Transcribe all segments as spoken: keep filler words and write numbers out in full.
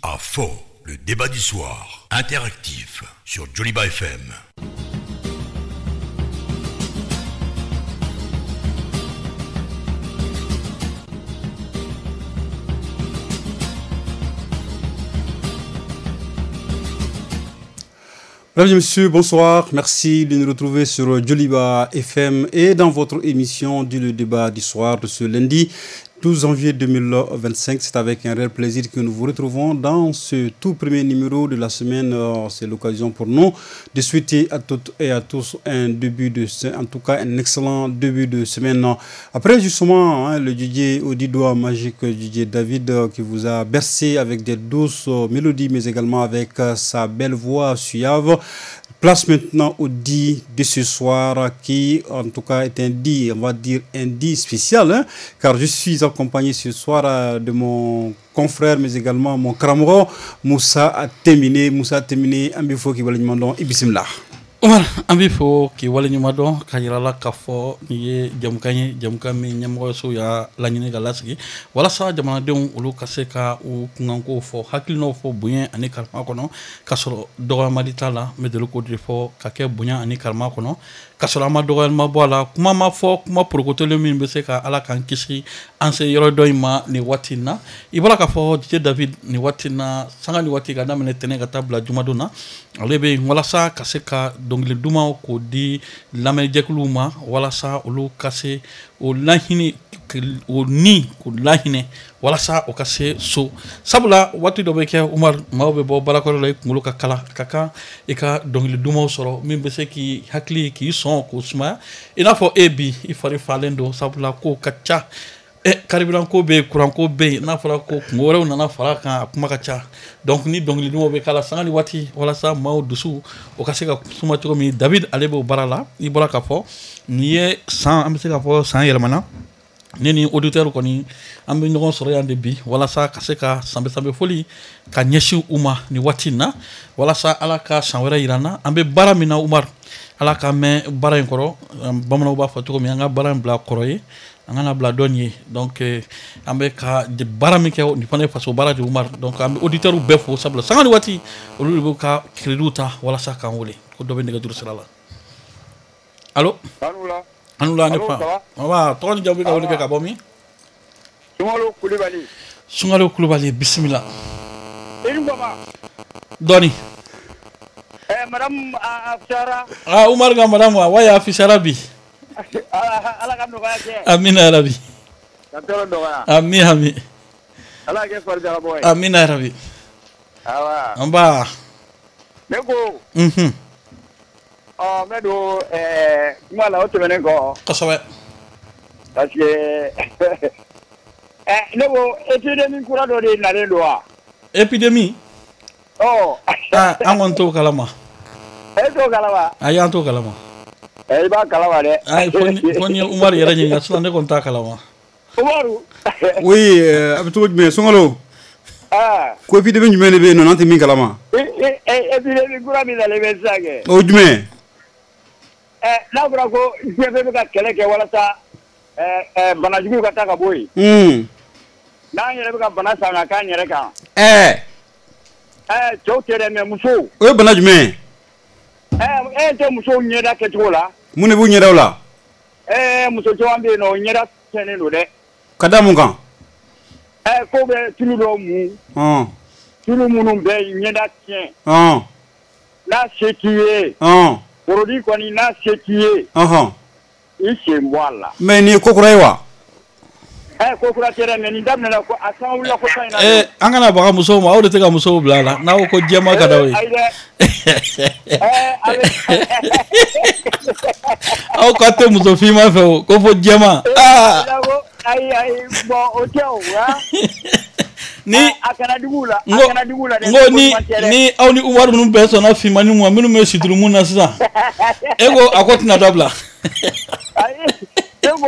À faux, le débat du soir, interactif, sur Joliba F M. Mesdames et messieurs, bonsoir. Merci de nous retrouver sur Joliba F M et dans votre émission du le débat du soir de ce lundi douze janvier deux mille vingt-cinq. C'est avec un réel plaisir que nous vous retrouvons dans ce tout premier numéro de la semaine. C'est l'occasion pour nous de souhaiter à toutes et à tous un début de, en tout cas un excellent début de semaine. Après justement hein, le D J au dix doigts magique D J David qui vous a bercé avec des douces mélodies mais également avec sa belle voix suave. Place maintenant au dit de ce soir qui en tout cas est un dit, on va dire un dit spécial hein, car je suis accompagné ce soir de mon confrère mais également mon camarade Moussa Temine. Moussa Temine, ambifo qui wala ñumandon ibismillah. Omar ambifo ki wala ñumandon kayirala kafo ni jamkanye jamkami nyamgo so ya lañine galasgi wala sa jamana deun ulu kaseka u kunganko fo hakilno fo buyen ani karma kono kasoro doga maditala medelo ko fo kake bunya ani karma kono kasoro ma doga ma bola kuma ma fo kuma protocole min be se ka ala kan kisi anse yoro doima ni watina ibala ka fo J David ni watina sanga ni watiga na mene tenega tabla jumaduna alebe wala sa kaseka dongile duma ko di lamel jekluma wala sa ulu kase o lahini o ni ko lahine wala sa o kase so sabula watu do beke Umar mawbe bo barakoro lay ngulu ka kala kaka e ka dongile duma soro min be se ki hakli ki son ko sma ina fo ebi ifari falendo sabula ko kacha e karibilan ko be kuran ko be na fara ko ngore na na fara kan kuma kacha donc ni dongili duma be kala sangani wati wala sa maw dusu o kase ka suma to mi David alebo barala i bola ka fo ni e sans am se ka fo sans yelmana neni auditeur ko ni am bi ngon soro yande bi wala sa kase ka sambe sambe foli ka nyeshi uma ni watina wala sa ala ka sanwera irana ambe baramina Umar ala ka me bara nkoro bamana ba fa to mi anga bara bla koroye angana bla donye donc eh, ambe ka de barami ke ni fane faso bara de Umar donc ambe auditeur befo sabla sangani wati olu ka kreduta wala sa kan wole ko dobe ndega dur sala allo anula anula ne fa wa to ni jabi ka wole ka bomi Sungalo Kulibali Sungalo Kulibali bismillah in baba doni eh madame Afsara ah Umar ga madame wa ya Afsara bi ala kam no yake amina ya rabbi katoro do wa amin amin ala ke farja boy amina ya rabbi awa amba nego mhm ah medo eh mala o temene ko kasawe parce que eh nego epidemie kura do de na le doa epidemie oh ah angon to kalama e to kalama ayan to kalama e ba kalama de ay foni foni Umar yara nyi ngasla ne kon ta kalama Umaru Oui, abitou mais songalo. ah Ko epidemie nyumene be no nanti min kalama. e e epidemie kura mi dale message O jume. eh na kura ko jebe ka kele ke wala sa eh eh banajugu ka ta ka boy Hmm. na nyere ka bana sa na ka nyere ka Eh, eh to tere me muso o bana jume. eh eh te muso nyeda ke tola Mune bu nyera wala. eh muso to ambe no nyeda tene no de Kada mun kan. eh ko be tulu do mu Ah. tulu munun be nyeda tien Ah. na sekiye Ah. porodi ko ni na sekiye Aha. ise mwala Mais ni kokuraiwa. eh ko kura tere me ni damna na ko asan wula ko sai na eh angana baka muso ma o de te ka muso blala na ko jema ka dawe eh ale au ka te muso fi ma fe ko fo jema ah ai ai bo o teo wa ni akana digula ngo akana digula de ngo ni ni au ni Umar mun be so na fi mani mu minu me sidru mun na sisa ego akoti na dabla ai ego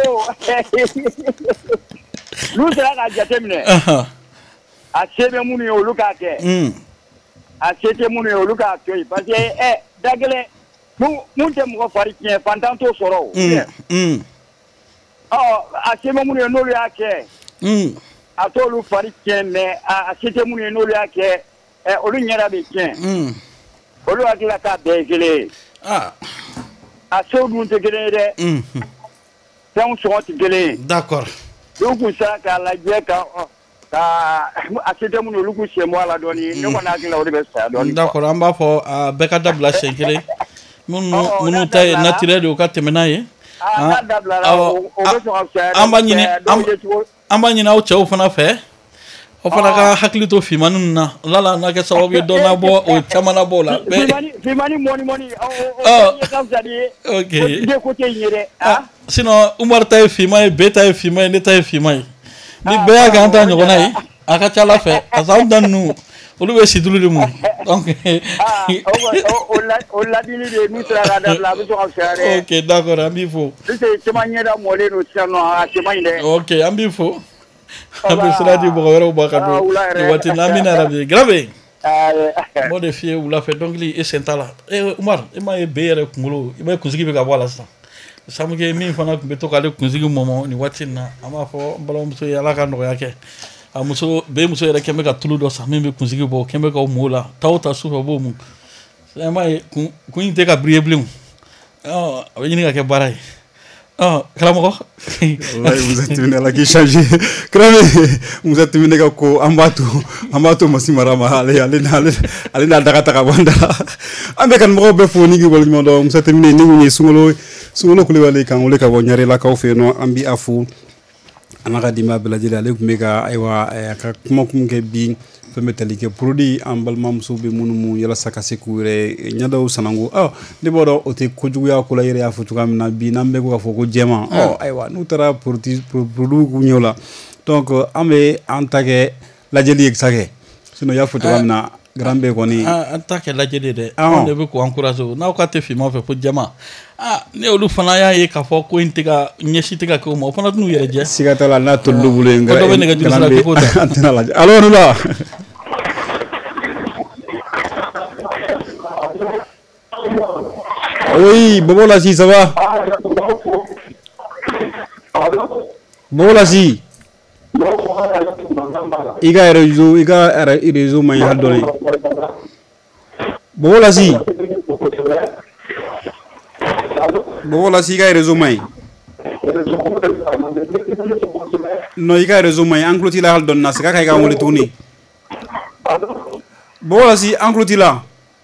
lu sera ka jatemne aha a sebe munu yo luka ke mm a sete munu yo luka ke parce que eh dagele mu mu te mo fari kien fantan to soro mm mm oh a sebe munu yo no ya ke mm a t'olu fari tiɲɛ mais a se tɛ minnu ye n'olu y'a kɛ olu ɲɛda bɛ tiɲɛ olu hakili la k'a bɛɛ ye kelen ye a sew dun tɛ kelen ye dɛ fɛnw sɔngɔ tɛ kelen ye d'accord donc kun sera k'a lajɛ ka ka a se tɛ minnu olu k'u sen bɔ a la dɔɔni ne kɔni hakili la o de bɛ saya dɔɔni d'accord an b'a fɔ a bɛɛ ka dabila siɲɛ kelen minnu minnu ta ye naturel de ye o ka tɛmɛ n'a ye an b'a ɲini an b'a ɲini aw cɛw fana fɛ o fana ka hakili to fimanin na lala n'a kɛ sababu ye dɔ na bɔ o caman na bɔ la fimani mɔni mɔni o ye ka fisa de ye ok de côté in ye dɛ sinon Umaru ta ye finman ye B ta ye finman ye ne ta ye finman ye ni bɛɛ y'a kɛ an ta ɲɔgɔnna ye a ka ca Ala fɛ parce que anw ta ninnu olu bɛ situlu de mun donc o ladili de n'u sera k'a dabila a bɛ sɔn ka fisaya dɛ ok d'accord an b'i fo puisque caman ɲɛda mɔlen don sisan nɔ a cɛ man ɲi dɛ ok an b'i fo an bɛ sira di mɔgɔ wɛrɛw ma ka don nin waati in na an bɛna arabi Grabe n b'o de f'i ye wula fɛ dɔnkili e sen t'a la eh Umaru e m'a ye B yɛrɛ kunkolo i b'a ye kunsigi bɛ ka bɔ a la sisan Samake min fana tun bɛ to k'ale kunsigi mɔmɔ nin waati in na an b'a fɔ n balimamuso ye Ala ka nɔgɔya kɛ a muso B muso yɛrɛ kɛn bɛ ka tulu dɔ san min bɛ kunsigi bɔ kɛn bɛ k'aw mo la ta o ta sufɛ o b'o mun sisan i m'a ye kun in tɛ ka briller bilen o a bɛ ɲini ka kɛ baara ye karamɔgɔ wallahi vous êtes venu à la qui changer Grabe vous êtes venu ka ko an b'a to an b'a to Masi Mara ma ale ale ale n'a daga ta ka bɔ an da an bɛ kanubagaw bɛɛ fo ni k'i waleɲuman dɔn vous êtes venu ni mun ye Sunkalo Sunkalo Kulibali k'an wele ka bɔ Ɲarelakaw fɛ yen nɔ an bɛ a fo an ka denbaya bɛɛ lajɛlen ale tun bɛ ka ayiwa a ka kuma kun kɛ bi fɛn bɛ tali kɛ produit an balimamuso bɛ minnu mun yalasa ka se k'u yɛrɛ ɲɛdaw sanango ɔ ne b'a dɔn o tɛ kojuguya ko la yɛrɛ y'a fɔ cogoya min na bi n'an bɛ k'a fɔ ko jɛman ɔ ayiwa n'u taara produit produit k'u ɲɛ o la donc an bɛ an ta kɛ lajɛli ye sa kɛ sinon i y'a fɔ cogoya min na Grand B kɔni an ta kɛ lajɛli dɛ anw de bɛ k'u encourager n'aw ka tɛ finman fɛ ko jɛman ah ne olu fana y'a ye k'a fɔ ko in tɛ ka ɲɛsi tɛ ka kɛ o ma o fana t'u yɛrɛ jɛ siga t'a la n'a tolilu bolo yen ko dɔ bɛ nɛgɛjuru sira bi k'o ta an tɛna lajɛ allo Nula oui Bobo Lassi ça va Bobo Lassi i ka réseau i ka réseau man ɲi hali dɔɔni Bobo Lassi Bobo Lassi i ka réseau man ɲi non i ka réseau man ɲi an tulo t'i la hali dɔɔni na segin a kan i k'an wele tuguni Bobo Lassi an tulo t'i la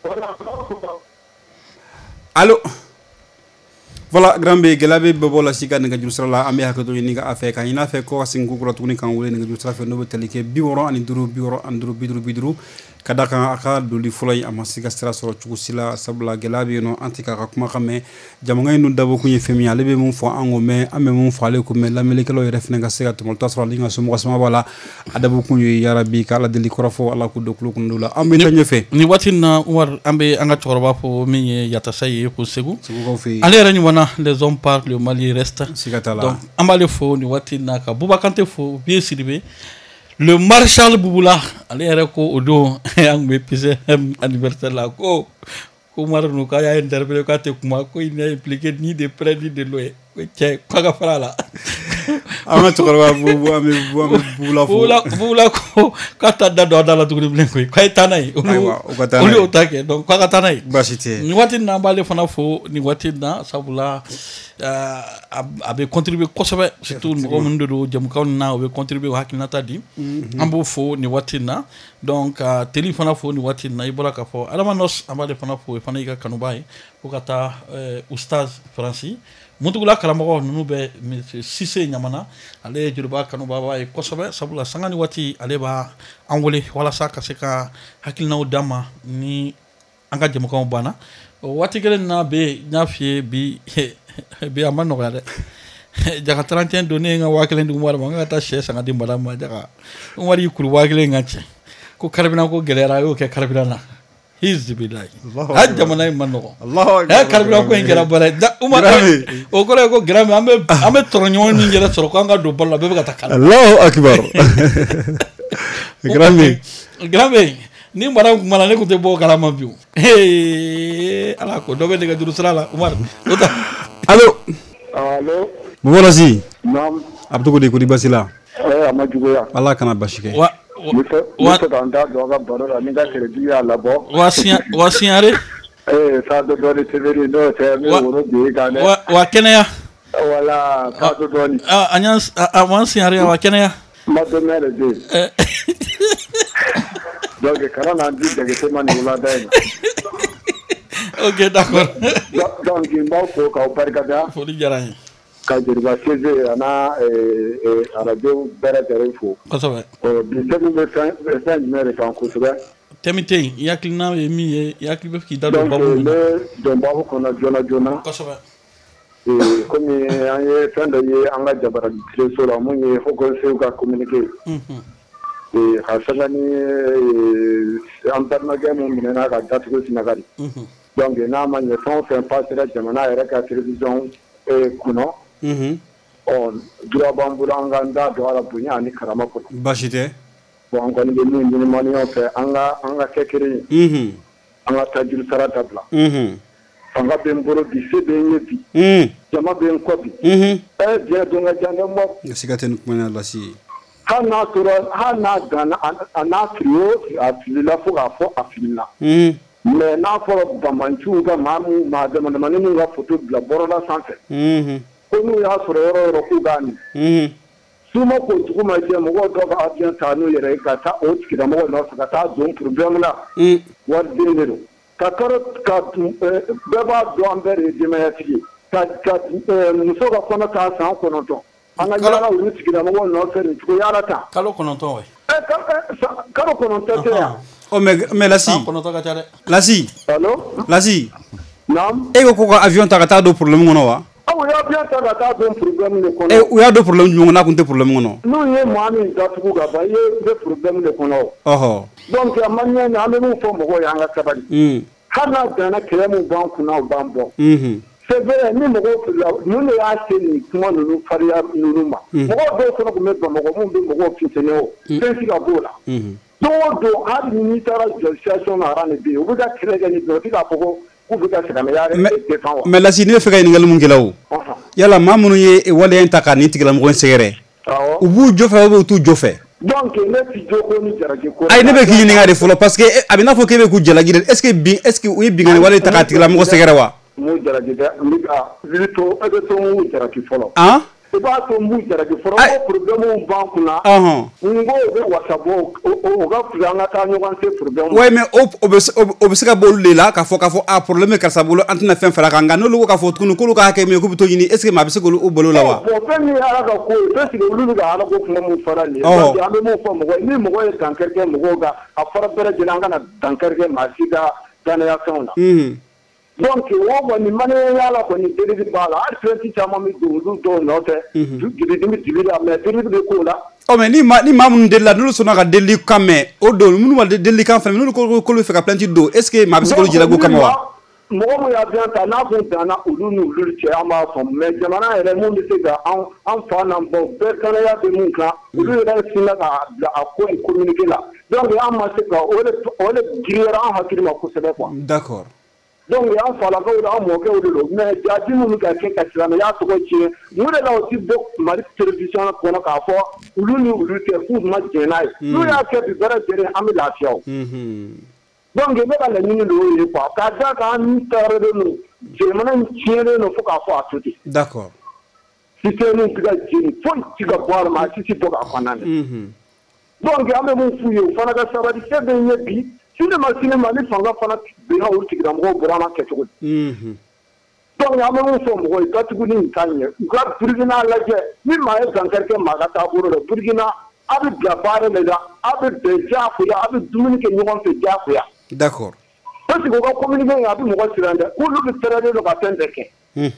allo voilà Grand B gɛlɛya bɛ Bobo Lassi ka nɛgɛjuru sira la an bɛ hakɛto ɲini k'a fɛ ka ɲin'a fɛ ko ka segin ko kura tuguni k'an wele nɛgɛjuru sira fɛ n'o bɛ tali kɛ bi wɔɔrɔ ani duuru bi wɔɔrɔ ani duuru bi duuru bi duuru ka da kan a ka doli fɔlɔ in a ma se ka sira sɔrɔ cogo si la sabula gɛlɛya bɛ yen nɔ an tɛ k'a ka kumakan mɛn jamakan in dun dabɔ kun ye fɛn min ye ale bɛ mun fɔ an k'o mɛn an bɛ mun fɔ ale k'o mɛn lamɛnnikɛlaw yɛrɛ fana ka se ka tɛmɛ o t'a sɔrɔ ale ka somɔgɔ sama b'a la a dabɔ kun ye yarabi ka Ala deli kɔrɔfɔ Ala k'u don kulo kɔnɔ la an bɛ taa ɲɛfɛ nin waati in na Umaru an bɛ an ka cɛkɔrɔba fɔ min ye Yatasa ye ko Segu Segukaw fɛ yen ale yɛrɛ ɲɔgɔnna les hommes parlent le Mali reste siga t'a la donc an b'ale fo nin waati in na ka Buba Kante fo Biye Sidibe le Marshal Bubula ale yɛrɛ ko o don an tun bɛ P C M anniversaire la ko ko Umaru ninnu k'a y'a interpellé k'a tɛ kuma ko il n'est impliqué ni de près ni de loin ko cɛ k'a ka fara a la an ka cɛkɔrɔba Bubu an bɛ Bubula fo Bubula ko k'a ta da don a da la tuguni bilen koyi k'a ye taa n'a ye ayiwa o ka taa n'a ye olu y'o ta kɛ donc k'a ka taa n'a ye baasi tɛ nin waati in na an b'ale fana fo nin waati in na sabula a bɛ contribuer kosɛbɛ surtout mɔgɔ minnu de don jɛmukanw na o bɛ contribuer o hakilinata di an b'o fo nin waati in na donc ka teli fana fo nin waati in na i bɔra k'a fɔ Adama Nɔs an b'ale fana fo o fana y'i ka kanuba ye ko ka taa Ustaz Faransi Muntugula karamɔgɔ ninnu bɛ Sise Ɲamana ale ye jeliba kanubaba ye kosɛbɛ sabula sanga ni waati ale b'a an wele walasa ka se ka hakilinaw d'an ma ni an ka jɛmukanw banna o waati kelen na bɛ n y'a f'i ye bi bi a ma nɔgɔya dɛ Jaka trente et un don ne ye n ka waa kelen di Umaru ma n ka taa sɛ san ka di madame ma Jaka Umaru y'i kuru waa kelen ka cɛ ko carburant ko gɛlɛyara a y'o kɛ carburant na hizibilayi a jamana in ma nɔgɔn ɛ carburant ko in kɛra baara ye Umaru o kɔrɔ ye ko Grand an bɛ an bɛ tɔrɔɲɔgɔn min yɛrɛ sɔrɔ k'an ka don balo la bɛɛ bɛ ka taa kala Allahu Akbar Grand B Grand B ni mara kuma na ne tun tɛ bɔ kalama bi o Ala ko dɔ bɛ nɛgɛjuru sira la Umaru o ta allo allo Bobo Lassi naam a bɛ cogo di kodi baasi la eh a ma juguya Allah kana basi kɛ wa wa ta da do ga baro la ni ga tere biya la bo wa siya wa siyare eh sa do do teveri do te mi woro bi ga ne wa wa kɛnɛya wala ka do do ni ah anya a wa siyare wa kɛnɛya ma do mere de donc kana na di de ke mani wala dai ok d'accord donc mbaw ko ka barka da foli jara ni ka dirba seze ana eh eh radio bere tere fo kosɛbɛ o bi se be fan fan mere kan ko sebe temite yakilina ye mi ye yakil be ki da do donc babu le do babu kono jona jona kosɛbɛ eh comme an ye fan de ye an ga jabara dire so la mun ye fo ko se ka communiquer mhm eh hasani en permanence mun minena ka datu sinagari mhm donc na ma ne fon fait passer la jamana era ka télévision e kuno mhm on dura bambula nganda do ala bunya ni karama ko bashite bon ko ni ni ni mani on fait anga anga kekere mhm anga tajir sarata bla mhm anga bemboro bi se be yebi mhm jama ben ko bi mhm e je do nga jande mo sigaten kuma la si hana toro hana gana ana trio afilila fo ga fo afilila mhm mais n'a fɔra bamanchu ga mamu ma de man man ni ga photo bla borola sanfɛ mhm ko n'u y'a sɔrɔ yɔrɔ yɔrɔ k'u b'a ni mhm suma ko dugu ma jɛ mɔgɔw dɔ ka avion ta n'u yɛrɛ ye ka taa o tigila mɔgɔ nɔfɛ ka taa don problème la wari den de don ka kɔrɔ ka bɛɛ b'a dɔn an bɛɛ de ye denbayatigi ka ka muso ka kɔnɔ ta san kɔnɔntɔn an ka yala olu tigila mɔgɔ nɔfɛ nin cogo yala ta kalo kɔnɔntɔn we kalo kɔnɔntɔn tɛ yan oh mais mais lasi kɔnɔntɔn ka ca dɛ lasi allo lasi naam e ko ko avion ta ka taa do problème kɔnɔ wa aw y'a bien ta ka taa don problème de kɔnɔ e u y'a do problème jumɛn n'a kun tɛ problème kɔnɔ n'u ye maa min datugu ka ban i ye bɛ problème de kɔnɔ ɔhɔ donc a man ɲɛ an bɛ min fɔ mɔgɔw ye an ka sabali hali n'a danna kɛlɛ min b'an kunna o b'an bɔ c'est vrai ni mɔgɔw filila mun de y'a se nin kuma ninnu fariya ninnu ma mɔgɔw dɔw fana tun bɛ bamakɔ mun bɛ mɔgɔw fitinin o fɛn si ka b'o la don o don hali n'i taara jɔ situation na ara nin bɛ yen u bɛ ka kɛlɛ kɛ nin bɛɛ u bɛ k'a fɔ ko k'u bɛ ka silamɛya défend wa mais lasi ne bɛ fɛ ka ɲininkali mun kɛla o yala maa minnu ye waleya in ta ka nin tigilamɔgɔ in sɛgɛrɛ u b'u jɔ fɛ u t'u jɔ fɛ donc ne ti jo ko ni jaraki ko ayi ne bɛ k'i ɲininka de fɔlɔ parce que a bɛ n'a fɔ k'e bɛ k'u jalaki de est ce que bin est ce que u ye binkani wale ta k'a tigilamɔgɔ sɛgɛrɛ wa mu jaraki dɛ n bɛ ka wili to e bɛ to mu jaraki fɔlɔ han i b'a to mu jaraki fɔlɔ ko problème b'an kunna n ko o bɛ wasa bɔ o ka fili an ka taa ɲɔgɔn se problème ouais mais o o bɛ o bɛ se ka bɔ olu de la k'a fɔ k'a fɔ a problème karisa bolo an tɛna fɛn fara kan nka n'olu ko k'a fɔ tuguni k'olu ka hakɛ min ye k'u bɛ to ɲini est ce que maa bɛ se k'olu balo la wa bon fɛn min ye ala ka ko ye est ce que olu bɛ ka ala ko kuma min fara nin ye parce que an bɛ mun fɔ mɔgɔ ye ni mɔgɔ ye dankari kɛ mɔgɔw kan a fɔra bɛɛ lajɛlen an kana dankari kɛ maa si ka danaya fɛnw na donc o kɔni manaya la kɔni deli b'a la hali fɛn caman bɛ don olu dɔw nɔfɛ dibidimi dibi la mais deli bɛ k'o la ɔ mais ni maa ni maa minnu delila n'olu sɔnna ka delili kan mɛn o don minnu ma delili kan fɛn n'olu ko k'olu bɛ fɛ ka plainte don est ce que maa bɛ se k'olu jalago kama wa mɔgɔ min y'a bien ta n'a kun danna olu ni olu cɛ an b'a fɔ mais jamana yɛrɛ mun bɛ se ka an an fa n'an baw bɛɛ danaya bɛ mun kan olu yɛrɛ sinna ka bila a ko in communiquer la donc an ma se ka o de o de giriyara an hakili ma kosɛbɛ quoi d'accord donc an falakaw de an mɔkɛw de don mais jaabi minnu ka kɛ ka silamɛya tɔgɔ tiɲɛ mun de la o ti bɔ mali télévision kɔnɔ k'a fɔ olu ni olu tɛ k'u ma jɛn n'a ye n'u y'a kɛ bi bɛrɛ lajɛlen an bɛ lafiya o donc ne ka laɲini de y'o ye quoi k'a da kan an tɔɔrɔlen don jamana in tiɲɛlen don fo k'a fɔ a to ten d'accord système bɛ ka jeni foyi ti ka bɔ a la ma a si ti bɔ k'a kɔnɔna na donc an bɛ mun f'u ye o fana ka sabali se bɛ ɲɛ bi sini ma sini ma ni fanga fana binna o tigilamɔgɔw bɔra an kɛ cogo di donc an bɛ mun fɔ mɔgɔw ye datugu ni nin t'a ɲɛ u ka burukina lajɛ ni maa ye dankari kɛ maa ka taabolo la burukina a bɛ bila baara de la a bɛ bɛn diyagoya a bɛ dumuni kɛ ɲɔgɔn fɛ diyagoya d'accord parce que u ka communiqué a bɛ mɔgɔ siran dɛ k'olu bɛ tɛrɛlen don ka fɛn bɛɛ kɛ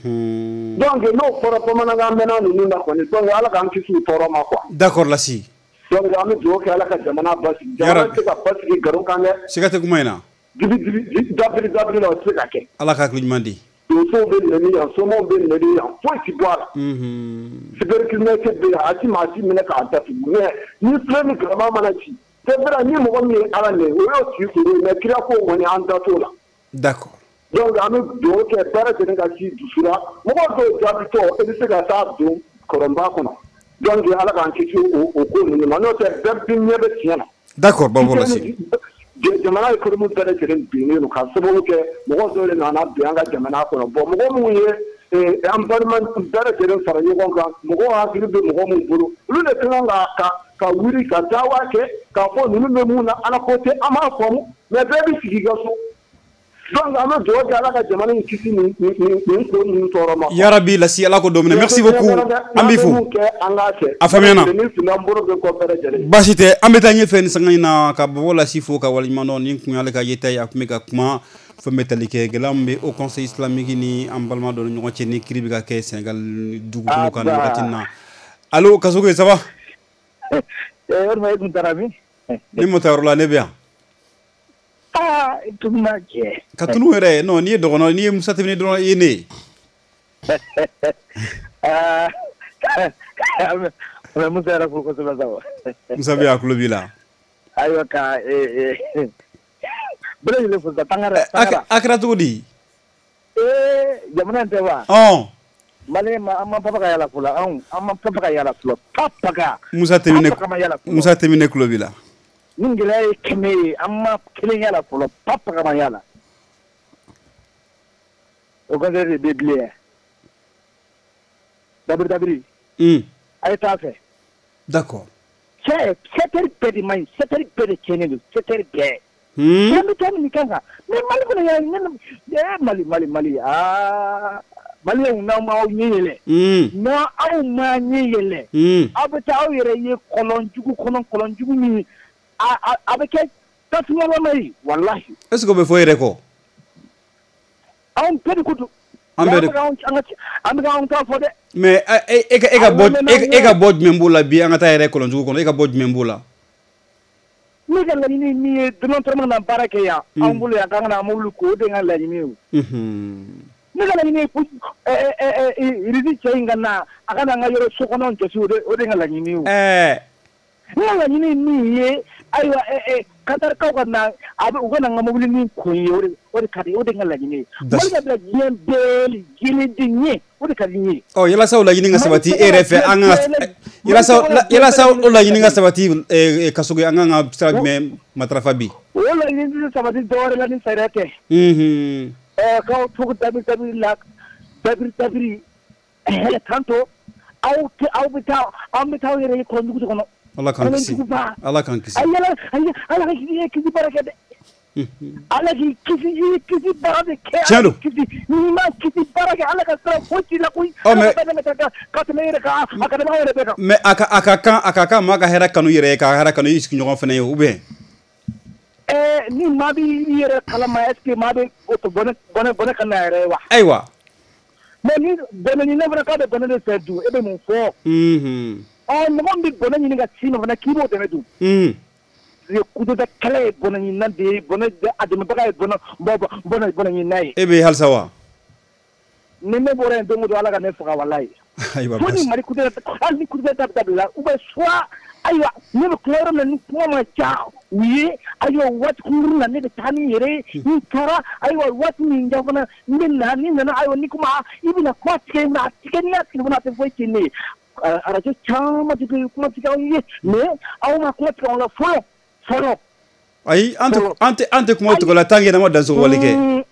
donc n'o fɔra bamanankan mɛnna ninnu na kɔni donc ala k'an kisi u tɔɔrɔ ma quoi d'accord lasi donc an bɛ dugawu kɛ ala ka jamana basigi jamana tɛ ka basigi nkalon kan dɛ siga tɛ kuma in na dibi dibi dabiri dabiri la o tɛ se ka kɛ ala ka hakili ɲuman di donsow bɛ nɛni yan somɔgɔw bɛ nɛni yan foyi ti bɔ a la cybercriminalité bɛ yan a ti maa si minɛ k'a datugu mais ni filɛ ni galama mana ci c'est vrai ni mɔgɔ min ye ala nɛ o y'o tigi kuru mais kira ko kɔni an da t'o la d'accord donc an bɛ dugawu kɛ baara lajɛlen ka si dusu la mɔgɔ dɔw jaabitɔ e bɛ se ka taa don kɔrɔnba kɔnɔ donc ala k'an kisi o ko ninnu ma n'o tɛ bɛɛ bi ɲɛ bɛ tiɲɛ na. d'accord Baba Lasi. jamana économie bɛɛ lajɛlen binnen don ka sababu kɛ mɔgɔ dɔw de nana bi an ka jamana kɔnɔ bon mɔgɔ minnu ye an balima bɛɛ lajɛlen fara ɲɔgɔn kan mɔgɔw hakili bɛ mɔgɔ minnu bolo olu de ka kan ka ka wuli ka dawa kɛ k'a fɔ ninnu bɛ mun na ala ko tɛ an b'a faamu mais bɛɛ bɛ sigi i ka so donc an bɛ dugawu kɛ ala ka jamana in kisi nin nin nin ko ninnu tɔɔrɔ ma. Yarabi Lasi ala ko domine merci beaucoup an b'i fo a faamuyana baasi tɛ an bɛ taa ɲɛfɛ ni sanga in na ka Baba Lasi fo ka waleɲuman dɔn ni kun y'ale ka yeta ye a tun bɛ ka kuma fɛn bɛ tali kɛ gɛlɛya min bɛ au conseil islamique ni an balima dɔ ni ɲɔgɔn cɛ ni kiri bɛ ka kɛ Sénégal dugukolo kan nin wagati in na allo Kasogo ça va. ni mo tayɔrɔ la ne bɛ yan. Ah, itu macam. Katunu yɛrɛ non n'i ye dɔgɔnɔ n'i ye Musa Tɛmɛni dɔrɔn i ye ne ye. Ah, Musa yɛrɛ fo kosɛbɛ sa wa. Musa bɛ yan a tulo b'i la. Ayiwa ka ee ee bɛɛ lajɛlen fo sa tangara tangara. A kɛra cogo di. Ee jamana in tɛ wa. Ɔn. Mali ma an ma papa ka yala fɔlɔ anw an ma papa ka yala fɔlɔ papa ka. Musa Tɛmɛni Musa Tɛmɛni tulo b'i la. Nin gɛlɛya ye kɛmɛ ye an ma kelen yala fɔlɔ papa ka ma yala. O conseil de bɛ bilen. Dabiri dabiri. Un. A ye taa fɛ. D'accord. Cɛ secteur bɛɛ de man ɲi secteur bɛɛ de tiɲɛnen don secteur bɛɛ. Hmm. Cɛ bɛ taa nin kan kan mais Mali kɔnɔ yan ne Mali Mali Mali aa Mali ye n'aw ma aw ɲɛ yɛlɛ. Hmm. N'a aw ma ɲɛ yɛlɛ. Hmm. Aw bɛ taa aw yɛrɛ ye kɔlɔnjugu kɔnɔ kɔlɔnjugu min a a a bɛ kɛ tasumawama ye walahi. Est-ce que o bɛ fɔ yɛrɛ kɔ. Anw bɛɛ de ko don. An bɛɛ de an bɛ an bɛ an t'a fɔ dɛ. Mais e e e ka bɔ e ka bɔ jumɛn b'o la bi an ka taa yɛrɛ kɔlɔnjugu kɔnɔ e ka bɔ jumɛn b'o la. Ne ka laɲini min ye dɔrɔn na baara kɛ yan an bolo yan k'an ka na mobili ko o de ye n ka laɲini ye o. Ne ka laɲini ye ɛɛ ɛɛ Risi cɛ in ka na a ka na an ka yɔrɔ so kɔnɔ jɔsi o de o de ye n ka laɲini ye o. Ɛɛ. Ne ka laɲini ye min ye ayiwa ɛɛ Katarikaw ka na a bɛ u ka na n ka mobili min kun ye o de o de ka di o de ye n ka laɲini ye. Mali ka bila diɲɛ bɛɛ diɲɛ de ɲɛ o de ka di n ye. Ɔ yalasa o laɲini ka sabati e yɛrɛ fɛ an ka yalasa yalasa o laɲini ka sabati ɛɛ Kasogo an kan ka sira jumɛn matarafa bi. O laɲini tɛ sabati dɔwɛrɛ la ni sariya tɛ. Unhun. Ɛɛ k'aw tugu dabiri dabiri la dabiri dabiri ɛɛ tantôt aw tɛ aw bɛ taa an bɛ taa aw yɛrɛ ye kɔlɔnjugu kɔnɔ. Ala k'an kisi Ala k'an kisi. Ala Ala ka kisi baara kɛ dɛ. Ala k'i kisi i ye kisi baara de kɛ. Tiɲɛ don. N'i ma kisi baara kɛ Ala ka sira foyi t'i la koyi. Ɔ mais ka tɛmɛ yɛrɛ kan a ka tɛmɛ an yɛrɛ bɛɛ kan. Mais a ka a ka kan a ka kan maa ka hɛrɛ kanu yɛrɛ ye ka hɛrɛ kanu i sigiɲɔgɔn fana ye ou bien. Ɛɛ ni maa b'i yɛrɛ kalama est ce que maa bɛ o to bɔnɛ bɔnɛ bɔnɛ ka na yɛrɛ ye wa. Ayiwa. Mais ni bɔnɛ ɲinɛ fana k'a bɛ bɔnɛ de fɛ dun e bɛ mun fɔ. Unhun. Ɔ mɔgɔ min bɛ bɔnɛ ɲini ka s'i ma fana k'i b'o dɛmɛ dun. Unhun. Kututa kɛlɛ ye bɔnɛ ɲininan de ye bɔnɛ a dɛmɛbaga ye bɔnɛ bɔnɛ bɔnɛ ɲininan ye. E bɛ halisa wa. Ni ne bɔra yen don o don Ala ka ne faga walayi. Ayiwa fo ni Mali kututa hali ni kututa ta bɛ dabila ou bien soit ayiwa ne bɛ kuma yɔrɔ min na ni kuma ma ca u ye ayiwa waati kunkurunin na ne bɛ taa ni yɛrɛ ye n taara ayiwa waati min ja fana n bɛ na ni nana ayiwa ni kuma i bɛna kuma tigɛ na a tigɛ ni a tigɛ fana a tɛ foyi tiɲɛ ne ye. Radio caman tɛ kuma tigɛ aw ye mais aw ma kuma tigɛ anw la fɔlɔ fɔlɔ. Ayi an tɛ an tɛ an tɛ kuma o cogo la tant que n'an ma dansogo wale kɛ.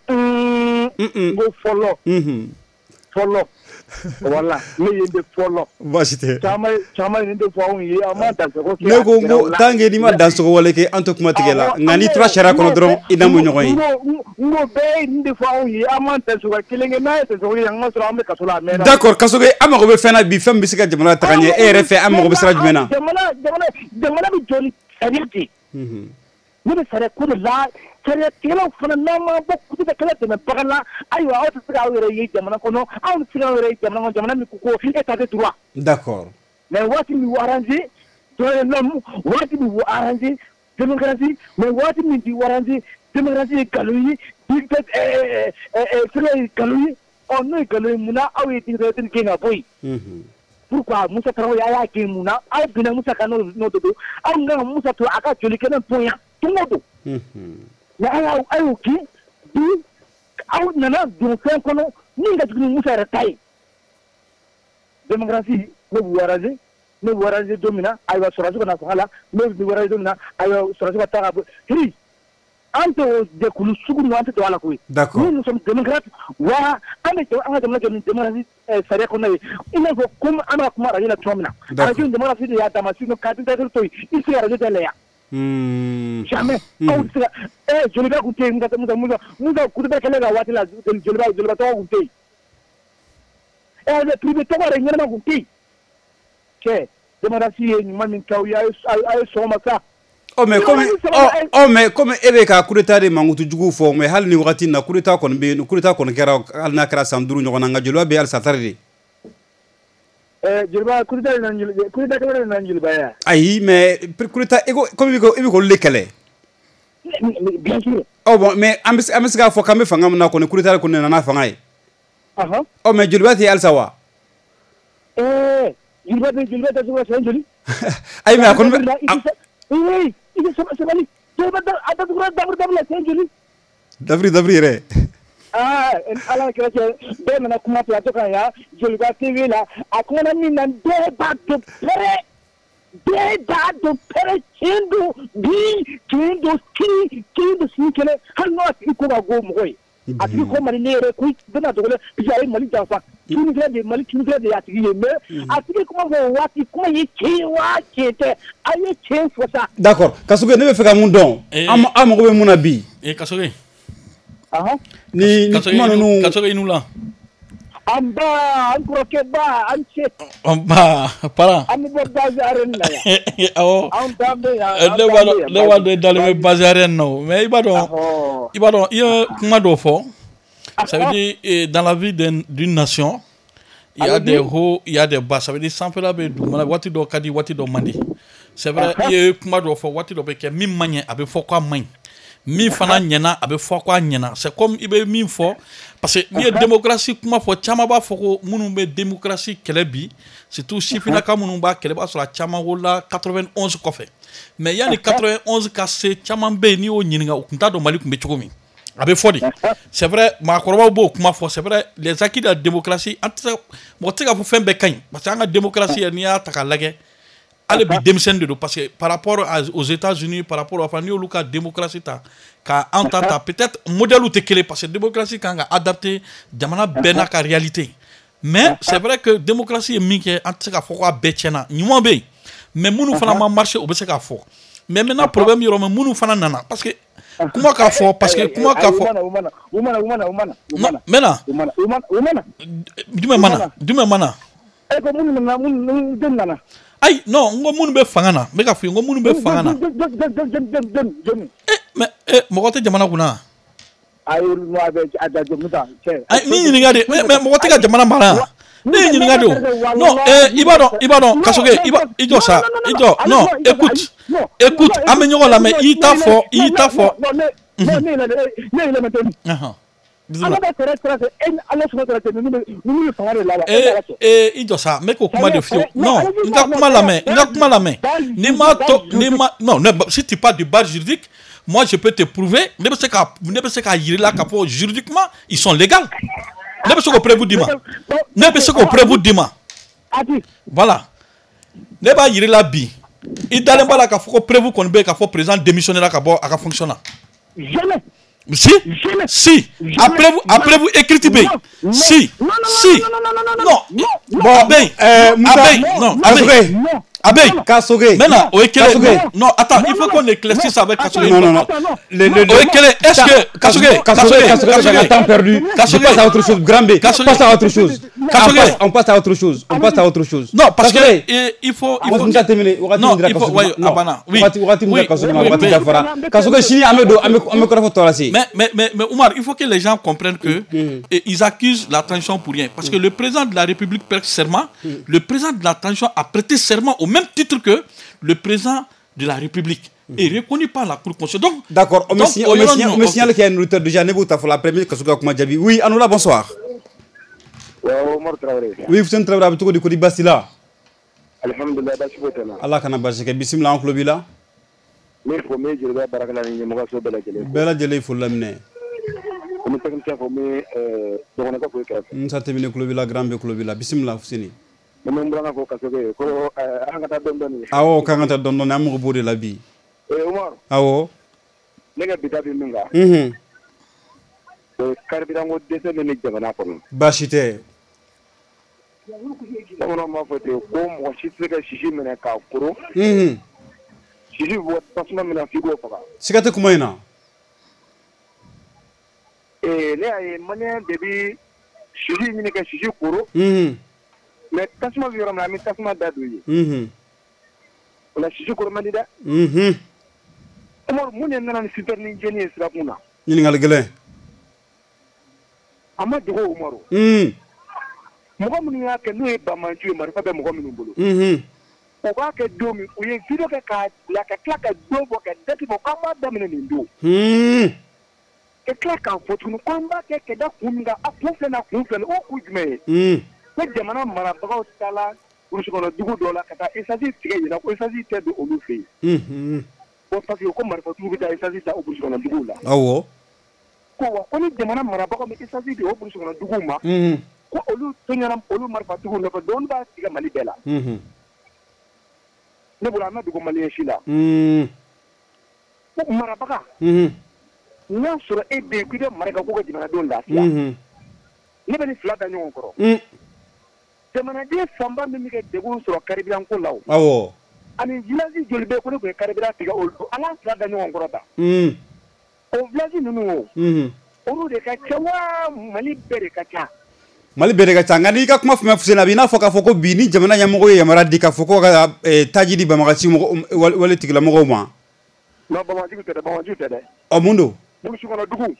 N ko fɔlɔ. Fɔlɔ. Wala ne ye de fɔlɔ. Baasi tɛ. Caman caman ye de fɔ anw ye an ma dansogo kɛ. Ne ko n ko tant que n'i ma dansogo wale kɛ an tɛ kuma tigɛ la nka n'i tora sariya kɔnɔ dɔrɔn i n'a mɔ ɲɔgɔn ye. N ko bɛɛ ye nin de fɔ anw ye an ma dansogo kelen kɛ n'a ye dansogo ye an ka sɔrɔ an bɛ kaso la a mɛnna. D'accord Kasogo an mago bɛ fɛn na bi fɛn min bɛ se ka jamana taga ɲɛ e yɛrɛ fɛ an mago bɛ sira jumɛn na. Jamana jamana jamana bɛ jɔ ni sariya de. Ne bɛ sariya ko de la sariya tigɛlaw fana n'an ma bɔ kutuba kɛlɛ dɛmɛbaga la ayiwa aw tɛ se k'aw yɛrɛ ye jamana kɔnɔ aw tɛ se k'aw yɛrɛ ye jamana kɔnɔ jamana min ko ko état de droit. D'accord. Mais waati min b'u arranger droit de l'homme waati min b'u arranger démocratie mais waati min t'i arranger démocratie ye nkalon ye dictateur ɛɛ ɛɛ fɛngɛ ye nkalon ye ɔ n'o ye nkalon ye munna aw ye dictateur gɛn ka bɔ yen. Pourquoi Musa Tarawele a y'a gɛn mun na aw binna Musa kan n'o n'o de don aw kan ka Musa to a ka joli kɛnɛ bon yan don o don. Mais aw y'aw aw y'o kɛ bi aw nana don fɛn kɔnɔ min ka jugu ni Musa yɛrɛ ta ye. Démocratie ne b'u arranger ne waraje domina aywa sɔrɔsi kana fanga la ne waraje domina aywa sɔrɔsi ka taa ka bɔ hiri an tɛ jɛkulu sugu ninnu an tɛ don a la koyi nous nous sommes démocrates wa an bɛ an ka jamana kɛ ni démocratie sariya kɔnɔna ye i n'a fɔ comme an b'a kuma arajo la cogo min na arajo ni démocratie de y'a dama sinon k'a tɛ taa to yen i se arajo tɛ lɛ yan jamais aw tɛ se ka ɛ joliba kun tɛ yen musa musa musa kutuba kɛlɛ ka waati la joliba joliba tɔgɔ kun tɛ yen ɛ privé tɔgɔ yɛrɛ ɲɛnama kun tɛ yen cɛ démocratie ye ɲuman min kɛ aw ye a ye sɔgɔma sa. Oh mais comme oh, oh mais comme ebe ka coup d'état de mangutu jugu fo mais hal ni wakati na coup d'état kon be coup d'état kon kera al na kra sanduru nyona nga jolo be al satarde eh jilba coup d'état na coup d'état kala na jilba ya ayi mais coup d'état ego comme ego ebe ko lekele bien sûr oh bon mais ambis ambis ga fo kambe fanga na kon coup d'état kon na na fanga yi aha oh mais jilba ti al sawa eh jilba be jilba ta so joli ay mais kon oui il est c'est bali je vais attendre pour d'abord d'abord la sécurité d'abri d'abri re ah ala que que ben na kuma plateau kan ya je le vois T V là a kuna ni nan débat de près débat de près kindo bi kindo ki kindo si kele han no ati ko ba go mo koy ati ko mari ne re kuy dana to le ya mali jafa tuni de mali tuni de ati ye me ati ko mo wati kuma yi ki wa kete aye chen fosa d'accord kasuge ne be feka mun don am am ko be mun abi e kasuge aha ni ni kuma no kasuge inula amba an kroke ba an che amba para am bo bazaren na ya oh am tambe ya le wado le wado dalé bazaren no mais ibadon ibadon il kuma do fo ça veut dire dans la vie d'une nation il y a des hauts il y a des bas ça veut dire sans faire du mala wati do kadi wati do mandi c'est vrai il kuma do fo wati do be ke mi manye abe fo kwa man mi fana nyana abe fo kwa nyana c'est comme ibe mi fo parce que ni démocratie kuma fo chama ba fo ko munu be démocratie kelebi c'est tout chifina ka munu ba keleba sur la chama wala quatre-vingt-onze ko fe mais yani quatre-vingt-onze ka se chama be ni o nyinga o kunta do mali kumbe chokomi abe fodi c'est vrai ma koroba bo kuma fo c'est vrai les acquis de la démocratie entre mo tega fo fembe kan parce que la démocratie ni ata ka lage ale bi demsen de parce que par rapport aux États-Unis par rapport à fani ou la démocratie ta ka entata peut-être modèle ou tekele parce que démocratie kan ga adapté jamana bena ka réalité mais c'est vrai que démocratie est minke anta ka fo ko betchena nyuma be mais munu fana ma marché o be se ka fo mais maintenant problème yoro munu fana nana parce que comment ka fo parce que comment ka fo umana umana umana umana umana mena umana umana duma mana duma mana e ko munu na munu den nana ay non ngo munu be fangana me ka fi ngo munu be fangana eh mais eh mo ko te jamana kuna ay no abe ada jomuta che ay ni ni ngade mais mo ko te ka jamana mara ni ni ngade non eh ibadon ibadon kasoge iba ido sa ido non écoute écoute amenyo la mais il t'a fort il t'a fort non non non non non non aha eh ido sa me ko kuma de fio non nga kuma la main nga kuma la main ni ma to ni ma non si tu parles du bar juridique moi je peux te prouver ne pas ka ne pas ka yiri la ka pour juridiquement ils sont légaux ne pas ko prévu dima ne pas ko prévu dima voilà ne pas yiri la bi il dalen ba la ka faut prévu qu'on be ka faut président démissionner la ka bo aka fonctionner jamais si si après vous après vous écrivez bien si si non bon ben euh non Abe Abe Kasoge maintenant Kasoge non attends il faut qu'on éclaircisse avec Kasoge non non non le le est-ce que Kasoge Kasoge Kasoge a temps perdu Kasoge passe à autre chose Grand B passe à autre chose Kasoge on passe à autre chose on passe à autre chose non parce que il faut il faut on va terminer non il faut abana oui oui Kasoge Chini Amedo Amedo Torasi mais mais mais mais Oumar il faut que les gens comprennent que ils accusent la transition pour rien parce que le président de la République prête serment le président de la transition a prêté serment au même titre que le président de la République est reconnu par la Cour constitutionnelle. Donc, d'accord, on me signale qu'il y a une auteur de Janébou, tu as fait la première Kasuga Kumadjabi. Oui, Anoula, bonsoir. Oui, vous êtes très bravo, du Kodi Bastila. Alhamdulillah, Allah kana basike bismillah en klobila. Mais faut me dire barakala ni mo so bela jele. Bela jele fo lamne. Comme technicien faut me euh donc on a pas fait. Nous ça terminer klobila grand be klobila bismillah Fusini. Mun bɔra ko kasoge ko an ka taa dɔn dɔn. Awɔ kan ka taa dɔn dɔn an mako b'o de la bi. Eh Umar. Awɔ. Ne ka bita bi min kan. Mhm. O carburant ko dɛsɛ bɛ ni jamana kɔnɔ. Baasi tɛ. Bamananw b'a fɔ ten ko mɔgɔ si tɛ se ka sisi minɛ k'a koro. Mhm. Sisi bɔ tasuma minɛ f'i k'o faga. Siga tɛ kuma in na. Eh ne y'a ye maliyɛn de bi sisi ɲini ka sisi koro. Mhm. Mais tasuma bɛ yɔrɔ min na an bɛ tasuma da don ye. Mhm. O la sisi koro man di dɛ. Mhm. Umaru mun de nana ni super ni jeni ye sirakun na. Ɲininkali gɛlɛn. A ma dogo Umaru. Mhm. Mɔgɔ minnu y'a kɛ n'o ye Bamanju ye marifa bɛ mɔgɔ minnu bolo. Mhm. O b'a kɛ don min u ye video kɛ k'a bila ka tila ka don bɔ ka date bɔ k'an b'a daminɛ nin don. Mhm. Ka tila k'a fɔ tuguni k'an b'a kɛ ka da kun min kan a kun filɛ na kun filɛ o kun jumɛn ye. Mhm. Ko jamana marabagaw taala burusi kɔnɔ dugu dɔ la ka taa essence tigɛ yen ko essence tɛ don olu fɛ yen. Mhm. Ko parce que ko marifatigiw bɛ taa essence ta o burusi kɔnɔ duguw la. Awɔ. Ko wa ko ni jamana marabagaw bɛ essence di o burusi kɔnɔ duguw ma. Mhm. Ko olu tɔɲɔna olu marifatigiw nɔfɛ dɔw b'a tigɛ Mali bɛɛ la. Mhm. Ne bolo an ma dogo maliyɛn si la. Mhm. Ko marabaga. Mhm. N'a sɔrɔ e bɛ yen k'i bɛ mara ka ko ka jamanadenw lafiya. Mhm. Ne bɛ ni fila da ɲɔgɔn kɔrɔ. Mhm. Jamanaden fanba min bɛ kɛ degun sɔrɔ carburant ko la o. Awɔ. Ani village joli bɛ ko ne tun ye carburant tigɛ olu an k'an fila da ɲɔgɔn kɔrɔ ta. Mhm. O village ninnu o. Mhm. Olu de ka ca wa Mali bɛɛ de ka ca. Mali bɛɛ de ka ca nka n'i ka kuma fɛn fɛn na a b'i n'a fɔ k'a fɔ ko bi ni jamana ɲɛmɔgɔ ye yamaruya di k'a fɔ ko ka taji di banbagaci mɔgɔ wale tigilamɔgɔw ma. Non banbagaciw tɛ dɛ banbagaciw tɛ dɛ. Ɔ mun don. Burusi kɔnɔ dugu.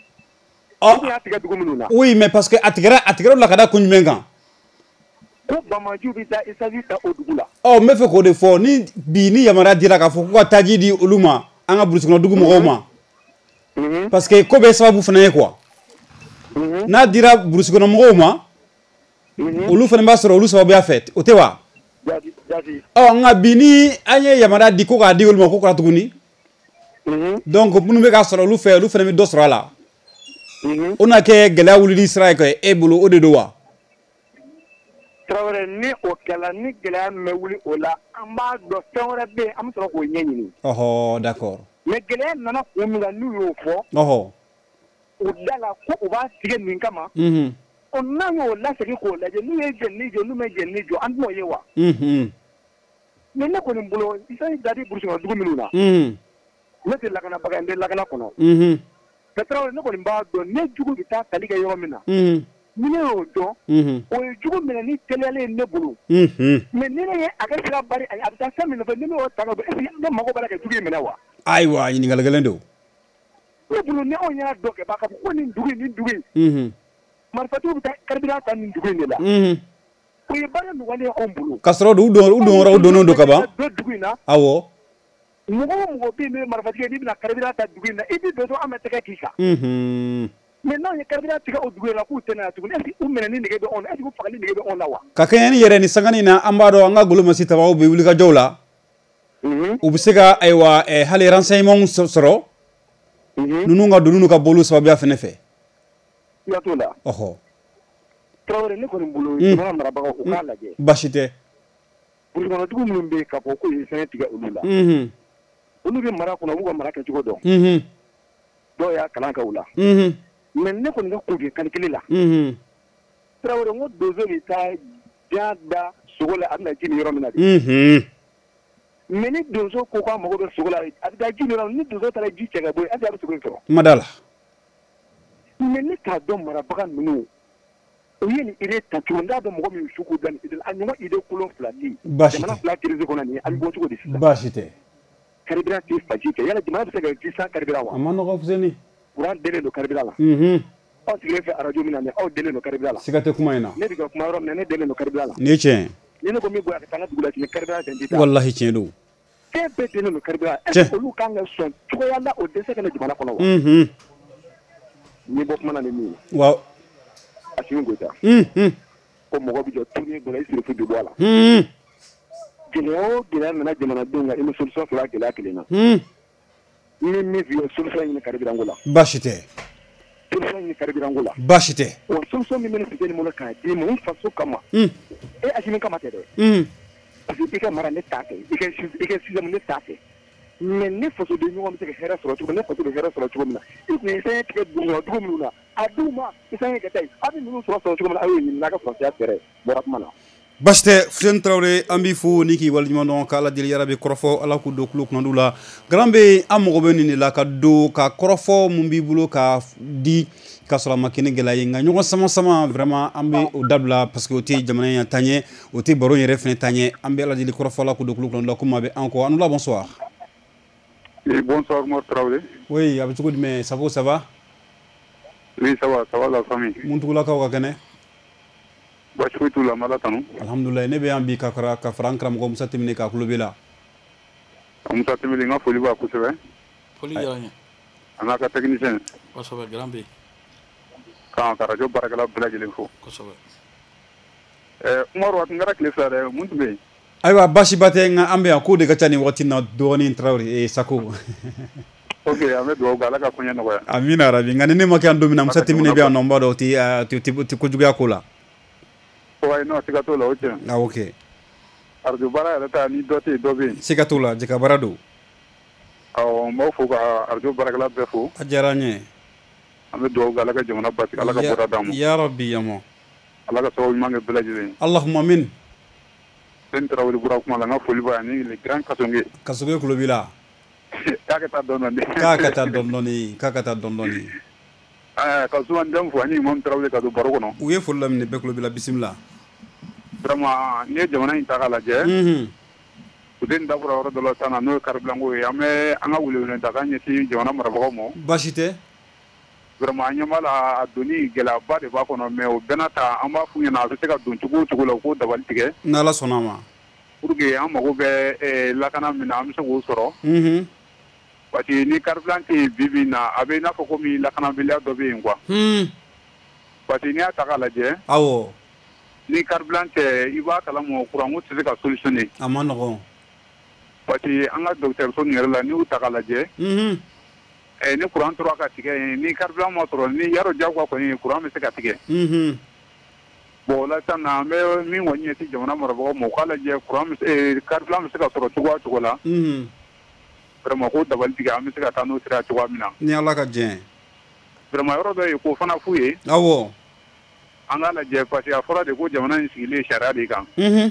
Ɔ u y'a tigɛ dugu minnu na. Oui mais parce que a tigɛra a tigɛra la ka da kun jumɛn kan. Ko banbagaciw bɛ taa essence ta o dugu la. Ɔ n bɛ fɛ k'o de fɔ ni bi ni yamaruya dira k'a fɔ ko ka taji di olu ma an ka burusi kɔnɔ dugu mɔgɔw ma. Parce que ko bɛɛ sababu fana ye quoi. N'a dira burusi kɔnɔ mɔgɔw ma. Olu fana b'a sɔrɔ olu sababuya fɛ o tɛ wa. Ɔ nka bi ni an ye yamaruya di ko k'a di olu ma ko kɛra tuguni. Donc minnu bɛ k'a sɔrɔ olu fɛ olu fana bɛ dɔ sɔrɔ a la. O na kɛ gɛlɛya wulili sira ye kɛ e bolo o de don wa. Tarawele ni o kɛla ni gɛlɛya min bɛ wuli o la an b'a dɔn fɛn wɛrɛ bɛ yen an bɛ sɔrɔ k'o ɲɛɲini. Ɔhɔ d'accord. Mais gɛlɛya nana kun min kan n'u y'o fɔ. Ɔhɔ. O da la ko u b'a tigɛ nin kama. O n'an y'o lasegin k'o lajɛ n'u ye jɛnini jɔ n'u ma jɛnini jɔ an t'o ye wa. Mais ne kɔni bolo isayi dadi burusi kɔnɔ dugu minnu na. Ne tɛ lakanabaga ye n bɛ lakana kɔnɔ. Mais Tarawele ne kɔni b'a dɔn ne jugu bɛ taa tali kɛ yɔrɔ min na. Ni ne y'o dɔn. O ye jugu minɛ ni teliyalen ne bolo. Mais ni ne ye a ka sira bari a bɛ taa fɛn min nɔfɛ ni ne y'o ta ka bɔ est-ce que ne mago b'a la ka jugu in minɛ wa. Ayiwa ɲininkali gɛlɛn don. Ne bolo ni anw y'a dɔn kɛ b'a ka fɔ ko nin dugu in nin dugu in. Marifatigiw bɛ taa carburant ta nin dugu in de la. O ye baara nɔgɔyalen anw bolo. Ka sɔrɔ u don u donyɔrɔ u donnen don ka ban. Dugu in na. Awɔ. Mɔgɔ o mɔgɔ bɛ yen n'o ye marifatigi n'i bɛna carburant ta dugu in na i b'i don dɔrɔn an bɛ tɛgɛ k'i kan. Mais n'anw ye carburant tigɛ o dugu in na k'u tɛ na yan tuguni est-ce que u minɛni nege bɛ anw na est-ce que u fagali nege bɛ anw na wa. Ka kɛɲɛ ni yɛrɛ ni sangani na an b'a dɔn an ka golomasi tabaw bɛ wulikajɔw la. U bɛ se ka ayiwa hali renseignement sɔrɔ. Ninnu ka donni n'u ka bɔliw sababuya fana fɛ. I ka t'o la. Ɔhɔ. Tarawele ne kɔni bolo jamana marabagaw u k'a lajɛ. Baasi tɛ. Burusi kɔnɔ dugu minnu bɛ yen k'a fɔ k'u ye fɛn tigɛ olu la. Olu bɛ mara kɔnɔ u b'u ka mara kɛcogo dɔn. Dɔw y'a kalan kɛ u la. Mais ne kɔni ka kun bɛ calcul la. Tarawele n ko donso bɛ taa diya da sogo la a bɛna ji min yɔrɔ min na de. Mais ni donso ko k'a mago bɛ sogo la a bɛ taa ji min yɔrɔ min ni donso taara ji cɛ ka bɔ yen est-ce que a bɛ sogo in sɔrɔ. Ma da la. Mais ne t'a dɔn marabaga ninnu u ye nin idée ta cogo n t'a dɔn mɔgɔ min su k'u bila nin idée la a ɲɔgɔn idée kolon fila tɛ yen. Baasi tɛ. Jamana fila crise kɔnɔ nin ye an bɛ bɔ cogo di sisan. Baasi tɛ. Carburant tɛ faji kɛ yala jamana bɛ se ka ji sans carburant wa. A ma nɔgɔ Fuseni. Courant delen don carburant la. Aw sigilen fɛ radio min na nin aw delen don carburant la. Siga tɛ kuma in na. Ne bɛ ka kuma yɔrɔ min na ne delen don carburant la. Nin ye tiɲɛ ye. Ni ne ko min bɔ a ka taa n ka dugu la sini carburant tɛ n tɛ taa. Walahi tiɲɛ don. Fɛn bɛɛ delen don carburant est-ce que olu kan ka sɔn cogoya la o dɛsɛ ka na jamana kɔnɔ wa. Ni bɔ kuma na ni min ye. Wa. Asimi Goita. Ko mɔgɔ bɛ jɔ tuni dɔ la i sirifu bɛ bɔ a la. Gɛlɛya o gɛlɛya nana jamanadenw kan i bɛ solution sɔrɔ a gɛlɛya kelen na. Ni min f'i ye solution ɲini carburant ko la. Baasi tɛ. solution ni karibirango la baasi tɛ o solution min bɛ fitini mun kan di mun faso kama mm e asimi kama tɛ dɛ mm parce que i ka mara ne ta kɛ i ka i ka système ne ta kɛ mais ne faso de ɲɔgɔn bɛ se ka hɛrɛ sɔrɔ cogo min ne faso bɛ hɛrɛ sɔrɔ cogo min na i kun ye fɛn tigɛ dugu dugu minnu na a d'u ma i fɛn kɛ ta ye a bɛ ninnu sɔrɔ sɔrɔ cogo min na a y'o ɲini n'a ka fɔsiya fɛrɛ bɔra kuma na baasi tɛ Fuseni Tarawele an b'i fo ni k'i waleɲuman dɔn k'Ala deli yarabi kɔrɔfɔ Ala k'u don tulo kunnadiw la Grand B an mago bɛ nin de la ka don ka kɔrɔfɔ mun b'i bolo ka di ka sɔrɔ a ma kɛ ni gɛlɛya ye nka ɲɔgɔn sama sama vraiment an bɛ o dabila parce que o tɛ jamana in taɲɛ o tɛ baro yɛrɛ fɛnɛ taɲɛ an bɛ Ala deli kɔrɔfɔ Ala k'u don tulo kunnadiw la comme a bɛ an kɔ an la bonsoir. Oui, bonsoir Mor Tarawele. Oui, a bɛ cogo jumɛn Sako ça va? Oui, ça va, ça va la famille. Mun tugulakaw ka kɛnɛ? Baasi foyi t'u la, Ala tanu. Alhamdulillah ne bɛ yan bi ka fara ka fara an karamɔgɔ Musa Temine k'a tulo b'i la. Musa Temine n ka foli b'a kosɛbɛ. Foli diyara n ye. A n'a ka technicien. Kosɛbɛ Grand B. K'an ka radio baarakɛla bɛɛ lajɛlen fo. Kosɛbɛ. Ɛɛ Umaru a tun kɛra tile fila dɛ mun tun bɛ yen? Ayiwa baasiba tɛ nka an bɛ yan k'o de ka ca nin wagati in na dɔɔnin Tarawele ee Sako. Ok an bɛ dugawu kɛ Ala ka koɲɛ nɔgɔya. Amina rabi nka ni ne ma kɛ yan don min na Musa Temine bɛ yan nɔ n b'a dɔn o tɛ o tɛ kojuguya ko la. Wa n'o siga t'o la o tiɲɛ. Ah ok. Radio baara yɛrɛ ta ni dɔ tɛ yen dɔ bɛ yen. Siga t'o la jɛka baara don. Awɔ n b'aw fo ka radio baarakɛla bɛɛ fo. A diyara n ye. An bɛ dugawu kɛ Ala ka jamana basigi Ala ka bɔda d'an ma. Ya rabi yamɔ. Ala ka sababu ɲuman kɛ bɛɛ lajɛlen. Allahumma amin. Fuseni Tarawele bɔra kuma la n ka foli b'a ye ni le grand Kasonge. Kasonge tulo b'i la. K'a ka taa dɔɔnin dɔɔnin. K'a ka taa dɔɔnin dɔɔnin k'a ka taa dɔɔnin dɔɔnin. Ɛɛ ka suma den fo ani Imam Tarawele ka don baro kɔnɔ. U ye foli laminɛ bɛɛ tulo b'i la bisimila. Vraiment n'i ye jamana in ta k'a lajɛ. Unhun. U tɛ nin da fɔra yɔrɔ dɔ la sisan n'o ye karibilanko ye an bɛ an ka welewele ta k'an ɲɛsin jamana marabagaw ma. Baasi tɛ. Vraiment an ɲɛ b'a la a donni gɛlɛyaba de b'a kɔnɔ mais o bɛɛ n'a ta an b'a f'u ɲɛna a bɛ se ka don cogo o cogo la u k'o dabali tigɛ. N'Ala sɔnna a ma. Pour que an mago bɛ lakana min na an bɛ se k'o sɔrɔ. Unhun. Parce que ni karibilan tɛ yen bi bi in na a bɛ i n'a fɔ komi lakanabaliya dɔ bɛ yen quoi. Hun. Parce que n'i y'a ta k'a lajɛ. Awɔ. Ni karibilan tɛ i b'a kalama courant ko tɛ se ka solutionner. A ma nɔgɔn. Parce que an ka dɔgɔtɔrɔso nin yɛrɛ la n'i y'u ta k'a lajɛ. Unhun. Ɛ ni courant tora ka tigɛ yen ni karibilan ma sɔrɔ ni yarɔ diyagoya kɔni courant bɛ se ka tigɛ. Unhun. Bon o la sisan na an bɛ min kɔni ɲɛsin jamana marabagaw ma u k'a lajɛ courant bɛ se karibilan bɛ se ka sɔrɔ cogoya o cogo la. Unhun. Vraiment k'o dabali tigɛ an bɛ se ka taa n'o sira cogoya min na. Ni Ala ka diɲɛ ye. Vraiment yɔrɔ dɔ ye k'o fana f'u ye. Awɔ. An k'a lajɛ parce que a fɔra de ko jamana in sigilen sariya de kan. Unhun.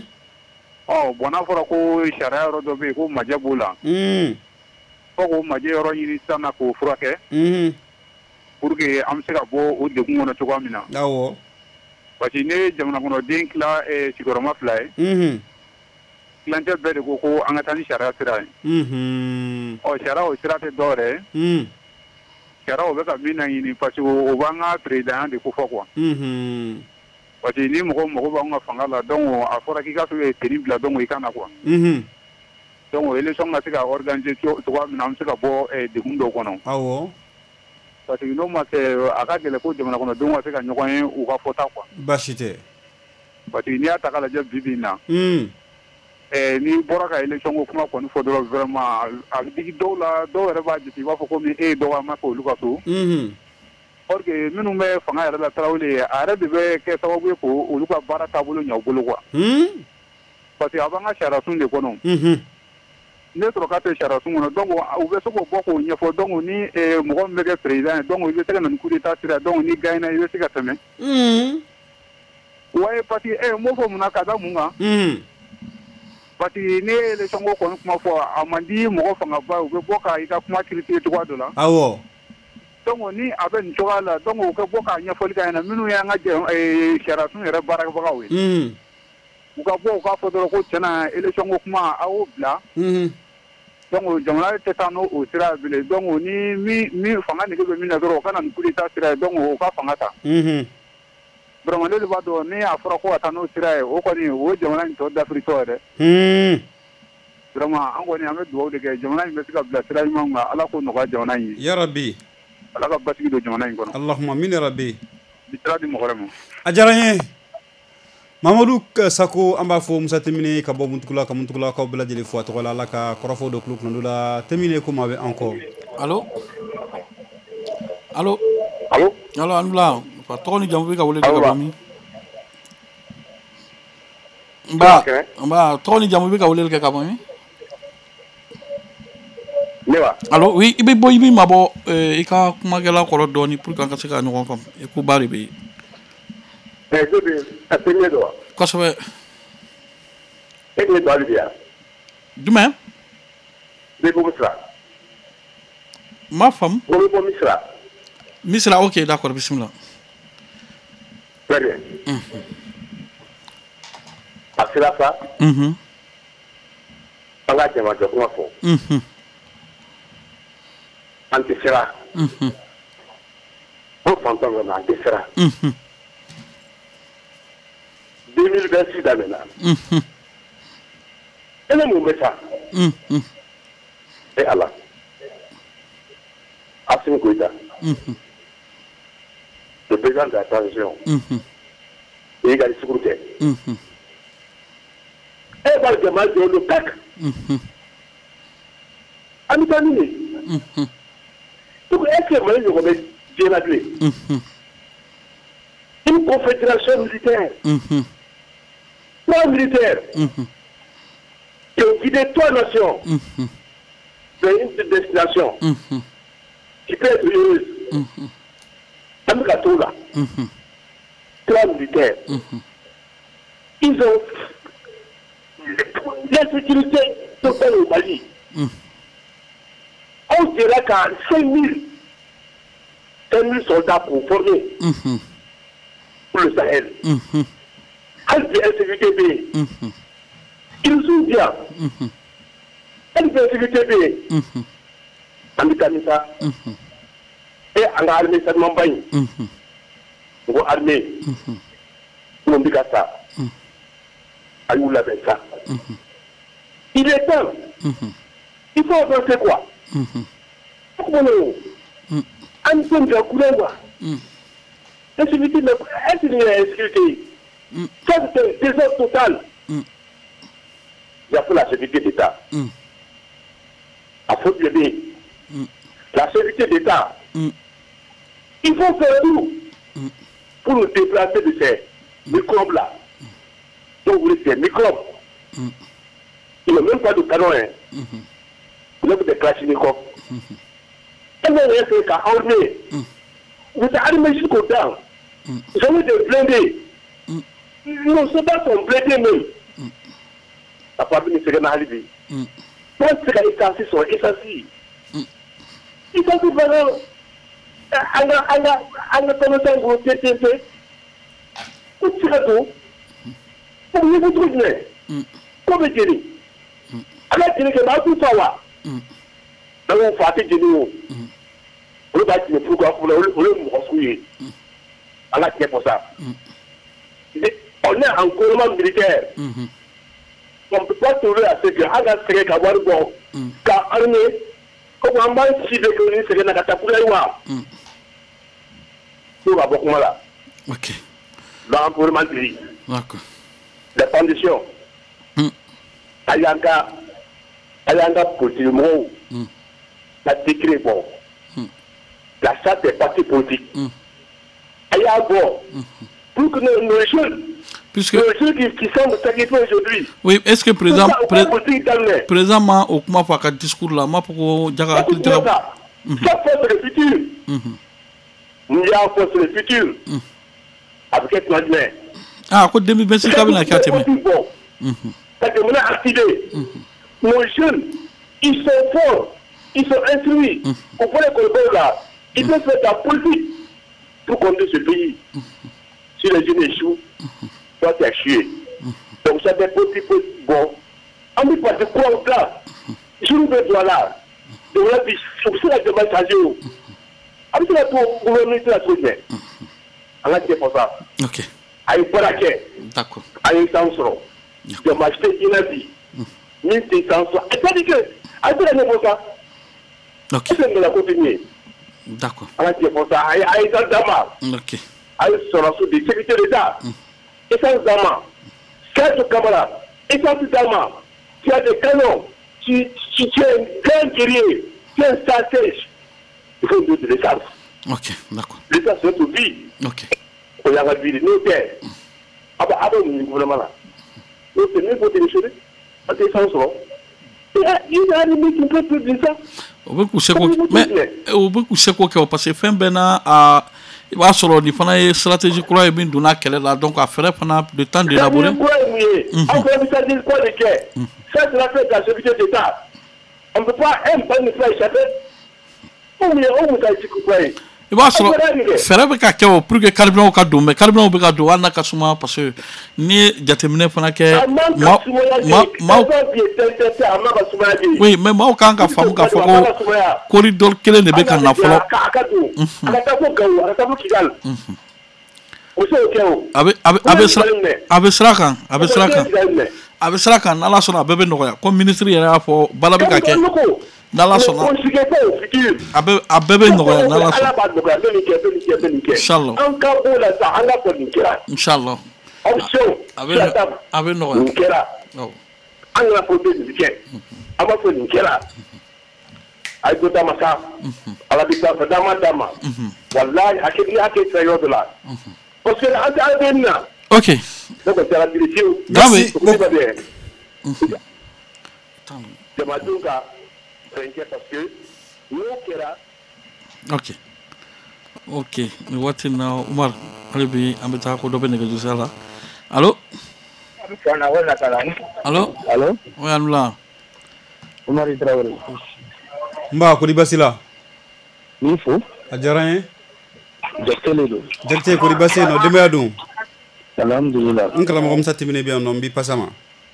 Ɔ bon n'a fɔra ko sariya yɔrɔ dɔ bɛ yen ko majɛ b'o la. Unhun. Fo k'o majɛ yɔrɔ ɲini sisan na k'o furakɛ. Unhun. Pour que an bɛ se ka bɔ o degun kɔnɔ cogoya min na. Awɔ. Parce que ne ye jamana kɔnɔden tila sigiyɔrɔma fila ye. Unhun. Tilancɛ bɛɛ de ko ko an ka taa ni sariya sira ye. Unhun. Ɔ sariya o sira tɛ dɔ wɛrɛ ye. Unhun. Sariya o bɛ ka min laɲini parce que o b'an ka président de ko fɔ quoi. Unhun. Parce que ni mɔgɔ mago b'an ka fanga la donc a fɔra k'i ka se tenue bila donc i ka na quoi. Unhun. Donc élection ka se ka organiser cogoya min na an bɛ se ka bɔ degun dɔw kɔnɔ. Awɔ. Parce que n'o ma kɛ a ka gɛlɛn ko jamana kɔnɔdenw ka se ka ɲɔgɔn ye u ka fɔta quoi. Baasi tɛ. Parce que n'i y'a ta k'a lajɛ bi bi in na. Unhun. Ɛɛ n'i bɔra ka élection ko kuma kɔni fɔ dɔrɔn vraiment a bɛ digi dɔw la dɔw yɛrɛ b'a jate i b'a fɔ komi e ye dɔgɔyama kɛ olu ka so. Unhun. Or que minnu bɛ fanga yɛrɛ la Tarawele a yɛrɛ de bɛ kɛ sababu ye ko olu ka baara taabolo ɲɛ u bolo quoi. Hun. Parce que a b'an ka sariya sun de kɔnɔ. Unhun. Ne sɔrɔ k'a tɛ sariya sun kɔnɔ donc u bɛ se k'o bɔ k'o ɲɛfɔ donc ni mɔgɔ min bɛ kɛ président ye donc i bɛ se ka na ni coup d'état sira donc ni gagné i bɛ se ka tɛmɛ. Unhun. Ouais parce que ɛ n b'o fɔ mun na ka da mun kan. Unhun. Parce que ne ye élection ko kɔni kuma fɔ a man di mɔgɔ fangaba u bɛ bɔ ka i ka kuma critiquer cogoya dɔ la. Awɔ. Donc ni a bɛ nin cogoya la donc u ka bɔ ka ɲɛfɔli k'a ɲɛna minnu y'an ka sariya sun yɛrɛ baarakɛbagaw ye. Unhun. U ka bɔ u k'a fɔ dɔrɔn ko tiɲɛna élection ko kuma a y'o bila. Unhun. Donc jamana tɛ taa n'o sira bilen donc ni min min fanga nege bɛ min na dɔrɔn o ka na ni coup d'état sira ye donc o ka fanga ta. Unhun. Vraiment ne de b'a dɔn ni a fɔra ko ka taa n'o sira ye o kɔni o ye jamana in tɔ dafiritɔ ye dɛ. Hun. Vraiment an kɔni an bɛ dugawu de kɛ jamana in bɛ se ka bila sira ɲuman kan Ala k'o nɔgɔya jamana in ye. Yarabi. Ala ka basigi don jamana in kɔnɔ. Allahumma amin yarabi. Bi sira di mɔgɔ wɛrɛ ma. A diyara n ye. Mamadu Sako an b'a fɔ Musa Temine ka bɔ Muntugula ka Muntugulakaw bɛɛ lajɛlen fo a tɔgɔ la Ala ka kɔrɔfɔ dɔ tulo kunnadiw la Temine komi a bɛ an kɔ. Allo. Allo. Allo. alors anula pa to ni jamu ka wole ka bami ba ba to ni jamu ka wole ka bami Newa. Alors oui, ibe boy bi mabo eh ika kuma gela ko doni pour kan ka se ka no fam e ku bari be. Eh do be atenye do. Ko so be. E ni bari dia. Demain. De bo misra. Ma femme. Bo bo misra. Misra OK, d'accord, bismillah. Très bien. Mhm. Asira ça. Mhm. Anga jema jo kuma fo. Mhm. Antisera. Mhm. On fantôme na antisera. Mhm. deux mille vingt-six d'amena. Mhm. Et le moment ça. Mhm. Et Allah. Assimi Goïta. Mhm. Le président de la transition. Mhm. Et il a la sécurité. Mhm. Et va le demander le P E C. Mhm. Amitani. Mhm. Donc, est-ce que moi, je remets Dieu la clé? Une confédération militaire. Mhm. Trois militaires. Mhm. Qui ont guidé trois nations. Mhm. Vers une destination. Mhm. Qui peut être heureuse. Mhm. Amika Toula. Mhm. Trois militaires. Mhm. Ils ont l'insécurité totale au Mali. Mhm. On dirait qu'à cinq mille soldats pour former Mhm. pour le Sahel. Mhm. Al B S V T B. Mhm. Ils sont bien. Mhm. Al B S V T B. Mhm. Amika Misa. Mhm. Et en armée Salman Baye. Mhm. Ou armée. Mhm. Ou Mbikasa. Mhm. Ayou Labensa. Mhm. Il est temps. Mhm. Il faut avancer quoi? Mhm. Pourquoi non? Mhm. Un peu de couleur. Mhm. L'insécurité, est-ce qu'il y a l'insécurité? Ça, c'est un désordre total. Mhm. Il y a pour la sécurité d'État. Mhm. À faute de bien. Mhm. La sécurité d'État. Mhm. Il faut faire tout Mhm. pour nous déplacer de ces microbes-là. Donc, vous dites ces microbes. Mhm. Il n'y a même pas de canon. Hein. Mhm. Vous avez des Kalachnikov. Mhm. Et même rien fait qu'à armer. Mhm. Vous êtes armé jusqu'au temps. Mhm. Vous avez des blindés. Mhm. Nos soldats sont blindés même. Mhm. La part de M. Nahalibi. Mhm. Moi, c'est que les essentiels sont essentiels. Mhm. Ils sont tous vraiment. Anga, anga, anga, comme ça, vous êtes T T P. Vous tirez tout. Vous vous trouvez. Comme Djeri. Alors, Djeri, que ma tout ça va. Dans le faté Djeri. On va dire pourquoi on le construire. On a fait pour ça. On est en gouvernement militaire. On ne peut pas trouver à ce que Aga serait qu'à voir bon. Car armée, comme on va si de que nous serait dans la tapoulewa. Tout va beaucoup mal. OK. Dans le gouvernement pays. D'accord. Les conditions. Ayanga, Ayanga politique, la décret bon. La charte des partis politiques. Ayanga bon. Pour que nos, nos jeunes, puisque nos jeunes qui, qui sont sacrifiés aujourd'hui. Oui, est-ce que présent pré, présentement au comment faire un discours là, moi pour Jaga ça. Ça force le futur. Il y a force le futur. Avec cette manière. Ah, quoi deux mille vingt-six cabinet qui a été bon. Ça que on a activé. Nos jeunes, ils sont forts, ils sont instruits. On peut les collaborer là. Ils peuvent faire de la politique pour conduire ce pays. Si les jeunes échouent, toi tu as échoué. Donc ça des politiques bon. On ne peut pas de quoi en place. Je ne veux pas là. Donc là, c'est la demande à Dieu. Avec la gouvernement, c'est la chose. On a dit pour ça. Ok. Aïe Paraké. D'accord. Aïe Sansoro. De m'acheter une vie. mille six cents. Et ça dit que, aïe Paraké pour ça. Ok. C'est de la continuer. D'accord. On a dit pour ça. Aïe Aïe Zaldama. Ok. Aïe Sorosu de sécurité d'État. Et sans Zama. Quatre camarades. Et sans Zama. Tu as des canons. Tu, tu, tu es un grand guerrier. Tu es un stratège. Il faut une autre décharge. Ok, d'accord. L'État se trouve vie. Ok. On y a la vie, nous terres. Ah bah, ah bah, nous, gouvernement là. Nous, c'est mieux pour téléchérer. Ah, t'es sans sort. Il y a un ennemi qui ne peut plus dire ça. On veut coucher quoi? Mais, on veut coucher quoi? Parce que fin bena a. Il va sur le fana et stratégie quoi et bien donna qu'elle est là donc à faire pendant le temps d'élaborer. En fait, ça dit quoi de quai? Ça, c'est la fête de la sécurité d'État. On ne peut pas un pas nous faire échapper. Où est où ça dit quoi? Il va sur faire avec quelqu'un pour que carburant au cadeau mais carburant au cadeau on a qu'à soumer parce que ni jatemine fana que ma ma oui mais moi quand on fait quand faut corridor quel est le bec en afro avec avec avec srakan avec srakan avec srakan ala sona bebe noya comme ministre ya fo balabi ka ke Nala sona abe abebe noya nala sona inshallah inshallah abe abe noya oh anga fo de dike aba fo nikera ay go dama sa ala bi sa dama dama wallahi akidi akidi sayo dola parce que anta abenna ok donc c'est la direction merci Jamadunga parce que nous kera ok ok ni wati na Umar alibi ambeta ko dobe nega jusala allo allo allo oui allo Umar Traoré mba ko libasila ni fo ajaraye jektele do jekte ko libasino de mayadum alhamdulillah ngala mo comme ça timine bien non bi pasama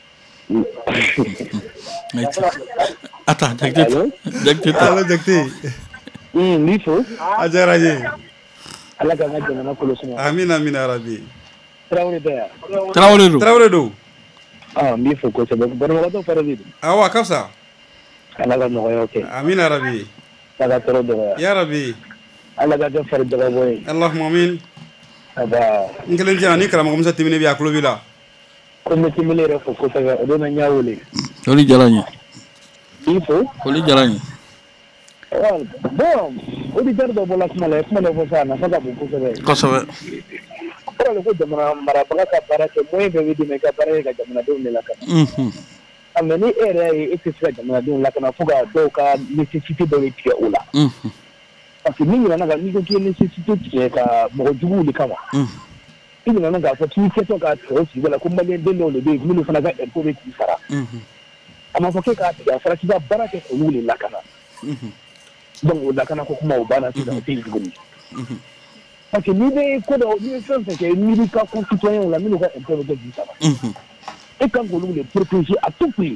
Attends, Jacques, Jacques, allo Jacques. Hmm, ni fo. Ajaraye. Ala ka ngajja na ko losuma. Amin amin arabi. Traoré da. Traoré do. Traoré do. Ah, mi fo ko sabe bana wado farabi. Awa kafsa. Ala ka no okay. Amin arabi. Ala toro do. Ya rabbi. Ala ka ga farda ga boy. Allahumma amin. Aba. Ngelen jani kala mo comme ça timine bi aklo bi la. Ko me timile re fo ko sabe do na nyaawole. Oli jalani. Info? Oli jalani. Well, bon, odi jardo bola smale, smale fo sana, fa ga bu ko sabe. Ko sabe. Pero le ko jamana mara baga ka para ke moy be widi me ka para ga jamana do ne la ka. Mhm. Ameni ere e extra jamana do la kana fuga do ka necessity do le tia ola. Mhm. Parce que mingi na ga ni ko ki necessity tia ka mo jugu le kama. Mhm. Mingi na ga fa ki ke to ka to si wala ko male de no le be mingi fana ga en ko be ki sara. Mhm. Ama fa ke ka ta fara ki ba baraka ko wuli la kana. Mhm. Donc la kana ko kuma ubana ti da ti gumi. Mhm. Parce que l'idée que nous faisons, c'est que nous sommes concitoyens, nous sommes un peu de ça. Et quand vous voulez protéger à tout prix,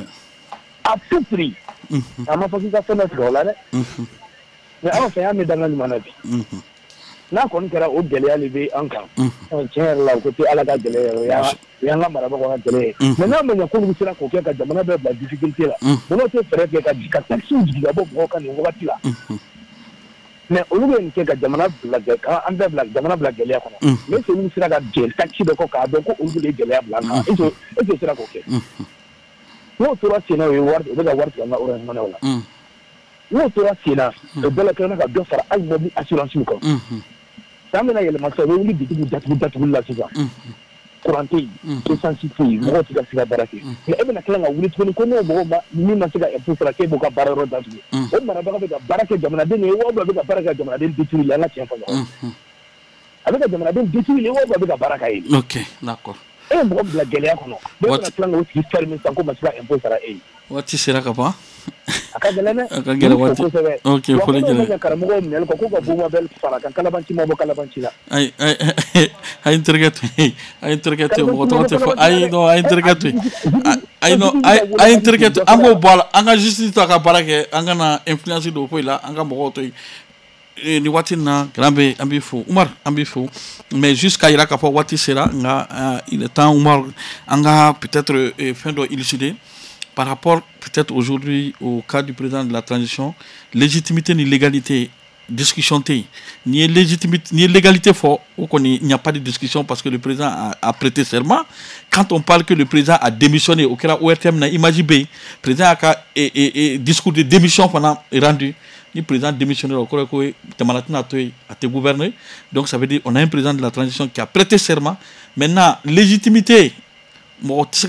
à tout prix, à ma façon de faire notre rôle, mais on fait un médaille dans le manager. Là, quand on a au délai à lever en camp, on tient là au côté à la gare de l'air, il y a un marabout à la télé. Maintenant, on a connu cela qu'on fait la difficulté là. On a fait faire des taxis, d'abord, quand on va là. Mais au lieu de que jamana blague an bɛ blague jamana blague gɛlɛya kɔnɔ mais c'est une sira ka jɛn taxi dɔ kɔ k'a dɔn ko olu de ye gɛlɛya bila kan e tɛ e tɛ sira k'o kɛ n'o tora sen na o ye wari o bɛ ka wari tigɛ an ka orange money la n'o tora sen na o bɛɛ la kɛra ka dɔ fara hali mobili assurance kan san bɛna yɛlɛma sisan o bɛ wuli bitigiw datugu datuguli la sisan courant tɛ yen essence tɛ yen mɔgɔw tɛ ka se ka baara kɛ mais e bɛna tila ka wuli tuguni ko n'o mɔgɔ ma min ma se ka impôt sara k'e b'o ka baara yɔrɔ datugu o marabaga bɛ ka baara kɛ jamanaden ye wa a bɛ ka baara kɛ jamanaden détruire la an ka tiɲɛ fɔ ɲɔgɔn a bɛ ka jamanaden détruire wa a bɛ ka baara kɛ ye. Ok, d'accord. E ye mɔgɔ bila gɛlɛya kɔnɔ bɛɛ bɛna tila ka o tigi fermer sisan ko ma se ka impôt sara e ye. Waati sera ka ban. A ka gɛlɛn dɛ. A ka gɛlɛn waati. Ok, foli gɛlɛn. Wa ko karamɔgɔw minɛli kɔ k'u ka bon mobile fara kan kalabanci ma bɔ kalabanci la. Ayi ayi ayi n terikɛ to yen ayi n terikɛ to yen mɔgɔ tɔgɔ tɛ fɔ ayi non ayi n terikɛ to yen ayi non ayi n terikɛ to an k'o bɔ a la an ka justice to a ka baara kɛ an ka na influence don foyi la an ka mɔgɔw to yen ni waati in na grand bɛ an b'i fo Umar an b'i fo mais juste k'a yira k'a fɔ waati sera nka il est temps Umar an ka peut-être fɛn dɔ élucider par rapport peut-être aujourd'hui au cas du président de la transition, légitimité ni légalité, discussion T. Ni légitimité ni légalité fort, il n'y a pas de discussion parce que le président a, a prêté serment. Quand on parle que le président a démissionné, au cas où O R T M n'a imaginé, le président a et, et, et discours de démission pendant rendu. ni président démissionnaire au corps que Tamalatina a été gouverné. Donc ça veut dire on a un président de la transition qui a prêté serment. Maintenant, légitimité, parce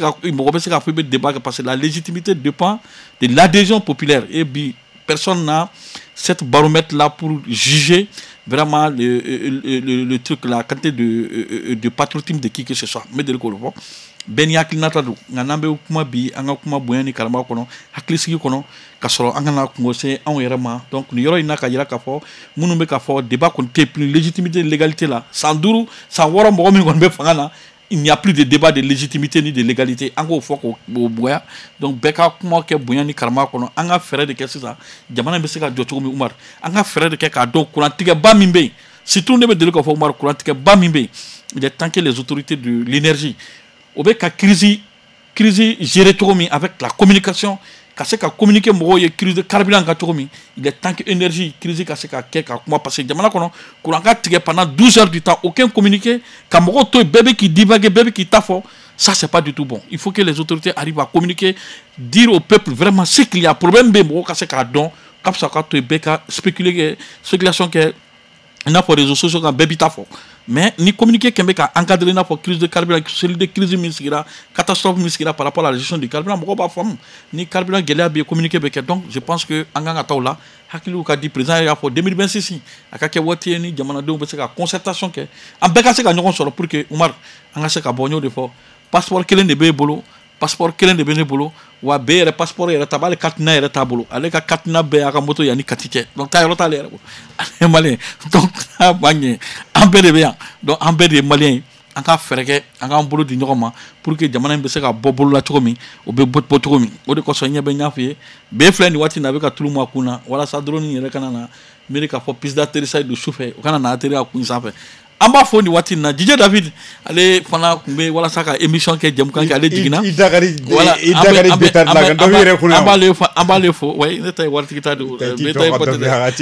que la légitimité dépend de l'adhésion populaire. Et puis, personne n'a cette baromètre-là pour juger vraiment le, le, le, le truc, la quantité de, de patriotisme de qui que ce soit. Mais de l'école, ben yaklinata do nganambe kuma bi anga kuma boyani karama kono haklisigi kono kasoro anga na ngose an yerama donc ni yoro ina ka yira ka fo munu be ka fo débat kon té plus légitimité de légalité là sans duru sans woro mo mi kon be fangana il n'y a plus de débat de légitimité ni de légalité encore faut ko boya donc beka kuma ke boyani karama kono anga fere de kesi ça jamana be se ka joto mi umar anga fere de ke ka do kuran tige ba mimbe surtout ne be de ko fo umar kuran tige ba mimbe il est temps que les autorités de l'énergie au bec à crise crise gérer avec la communication qu'à qu'à communiquer moi il crise de carburant qu'à il est temps que énergie crise qu'à qu'à qu'à comment passer jamana kono courant qu'à pendant douze heures du temps aucun communiqué qu'à moi toi bébé qui divague bébé qui tafo ça c'est pas du tout bon il faut que les autorités arrivent à communiquer dire au peuple vraiment ce qu'il y a problème ben moi qu'à qu'à don comme ça quand tu bec à spéculer spéculation que n'a pas réseaux sociaux quand bébé tafo mais ni communiquer qu'un ka encadrer na pour crise de carburant celui de crise miskira catastrophe miskira par rapport à la gestion du carburant beaucoup pas femme ni carburant gelé bien communiquer avec donc je pense que anga taula hakilu ka di président ya pour deux mille vingt-six aka ke wotie ni jamana do be ka concertation ke am be ka se ka ñokon solo pour que Umar anga se ka bonyo de fo passeport kelen de be bolo passeport kelen de be bolo wa be re passeport re tabale katina re tabolo ale ka katina be aka moto yani katike donc ta yoro ta le ale malien donc bagné ambé de bien donc ambé de malien anga fereke anga bolo di ñokoma pour que jamana be se ka bobolo la chokomi o be bot botomi o de ko so ñebe ñafie be flani wati na be ka tulu mo kuna wala sa drone re kanana mire ka fo pis d'atterrissage de chauffeur kana na atterrir a kun safe amba fo ni wati na Dj David ale fana kumbe wala saka émission ke jam kan ale digina idagari idagari betar la ga do yere kuna amba le fo amba le fo way ne tay warti kita do be tay pote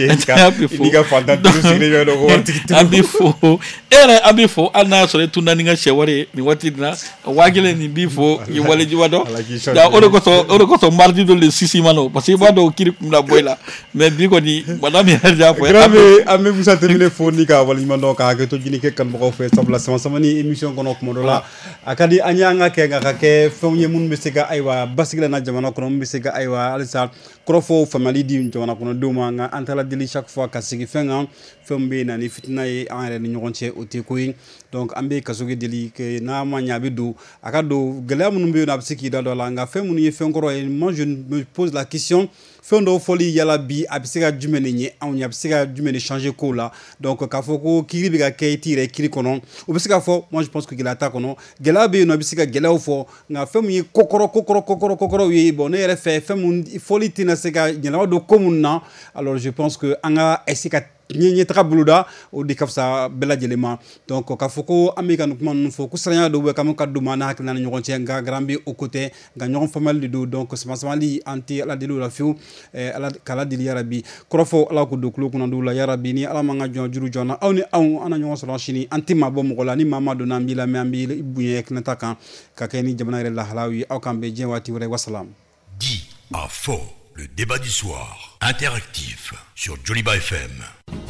de diga fanta do sigre do warti kita ambi fo era ambi fo ana so le tunani nga sheware ni wati na wagele ni bi fo yi wale ji wado da oro ko to oro ko to mardi do le sisi mano parce que wado kiri kumla boyla mais bi ko ni madame herja fo grave amé vous sa terminer fo ni ka wala mando ka ke to ni ke kan bako fe sabla sama sama ni émission kono ko modola akadi anyanga ke nga ke fomye mun bisega aywa basigla na jamana kono bisega aywa alisa krofo family di jamana kono duma nga antala dili chaque fois ka sigi fenga fembe na ni fitna yi en ni ñonche oti koyi donc ambe kasugi dili ke na ma nyabi do akado gela mun be na bisiki da do la nga fe mun yi fen koro et moi je me pose la question fondo foli yala bi abisika jumene ni an yabisika jumene changer ko la donc ka foko kiri bi ka ke tire kiri kono obisika fo moi je pense que gela ta kono gela be no abisika gela fo nga fem yi kokoro kokoro kokoro kokoro wi bon ere fe fem foli tina seka nyala do komuna alors je pense que anga esika ñi trabuluda o di kafsa bela jelema donc ka foko amika no man foko sranya do be kam kaddu mana hak nan ñogon ci nga grambi au côté nga ñogon famal di do donc sama li anti ala dilu la fiu ala kala dil yarabi krofo ala ko do klo ko ndu la yarabi ni ala ma nga jon juru jona awni aw ana ñogon so chini anti ma bo mo ko la ni mama do nambi la mambi ibuye ek na takan ka keni jabna re la halawi aw kambe jenwati wure wassalam dit à faux le débat du soir interactif sur Joliba F M.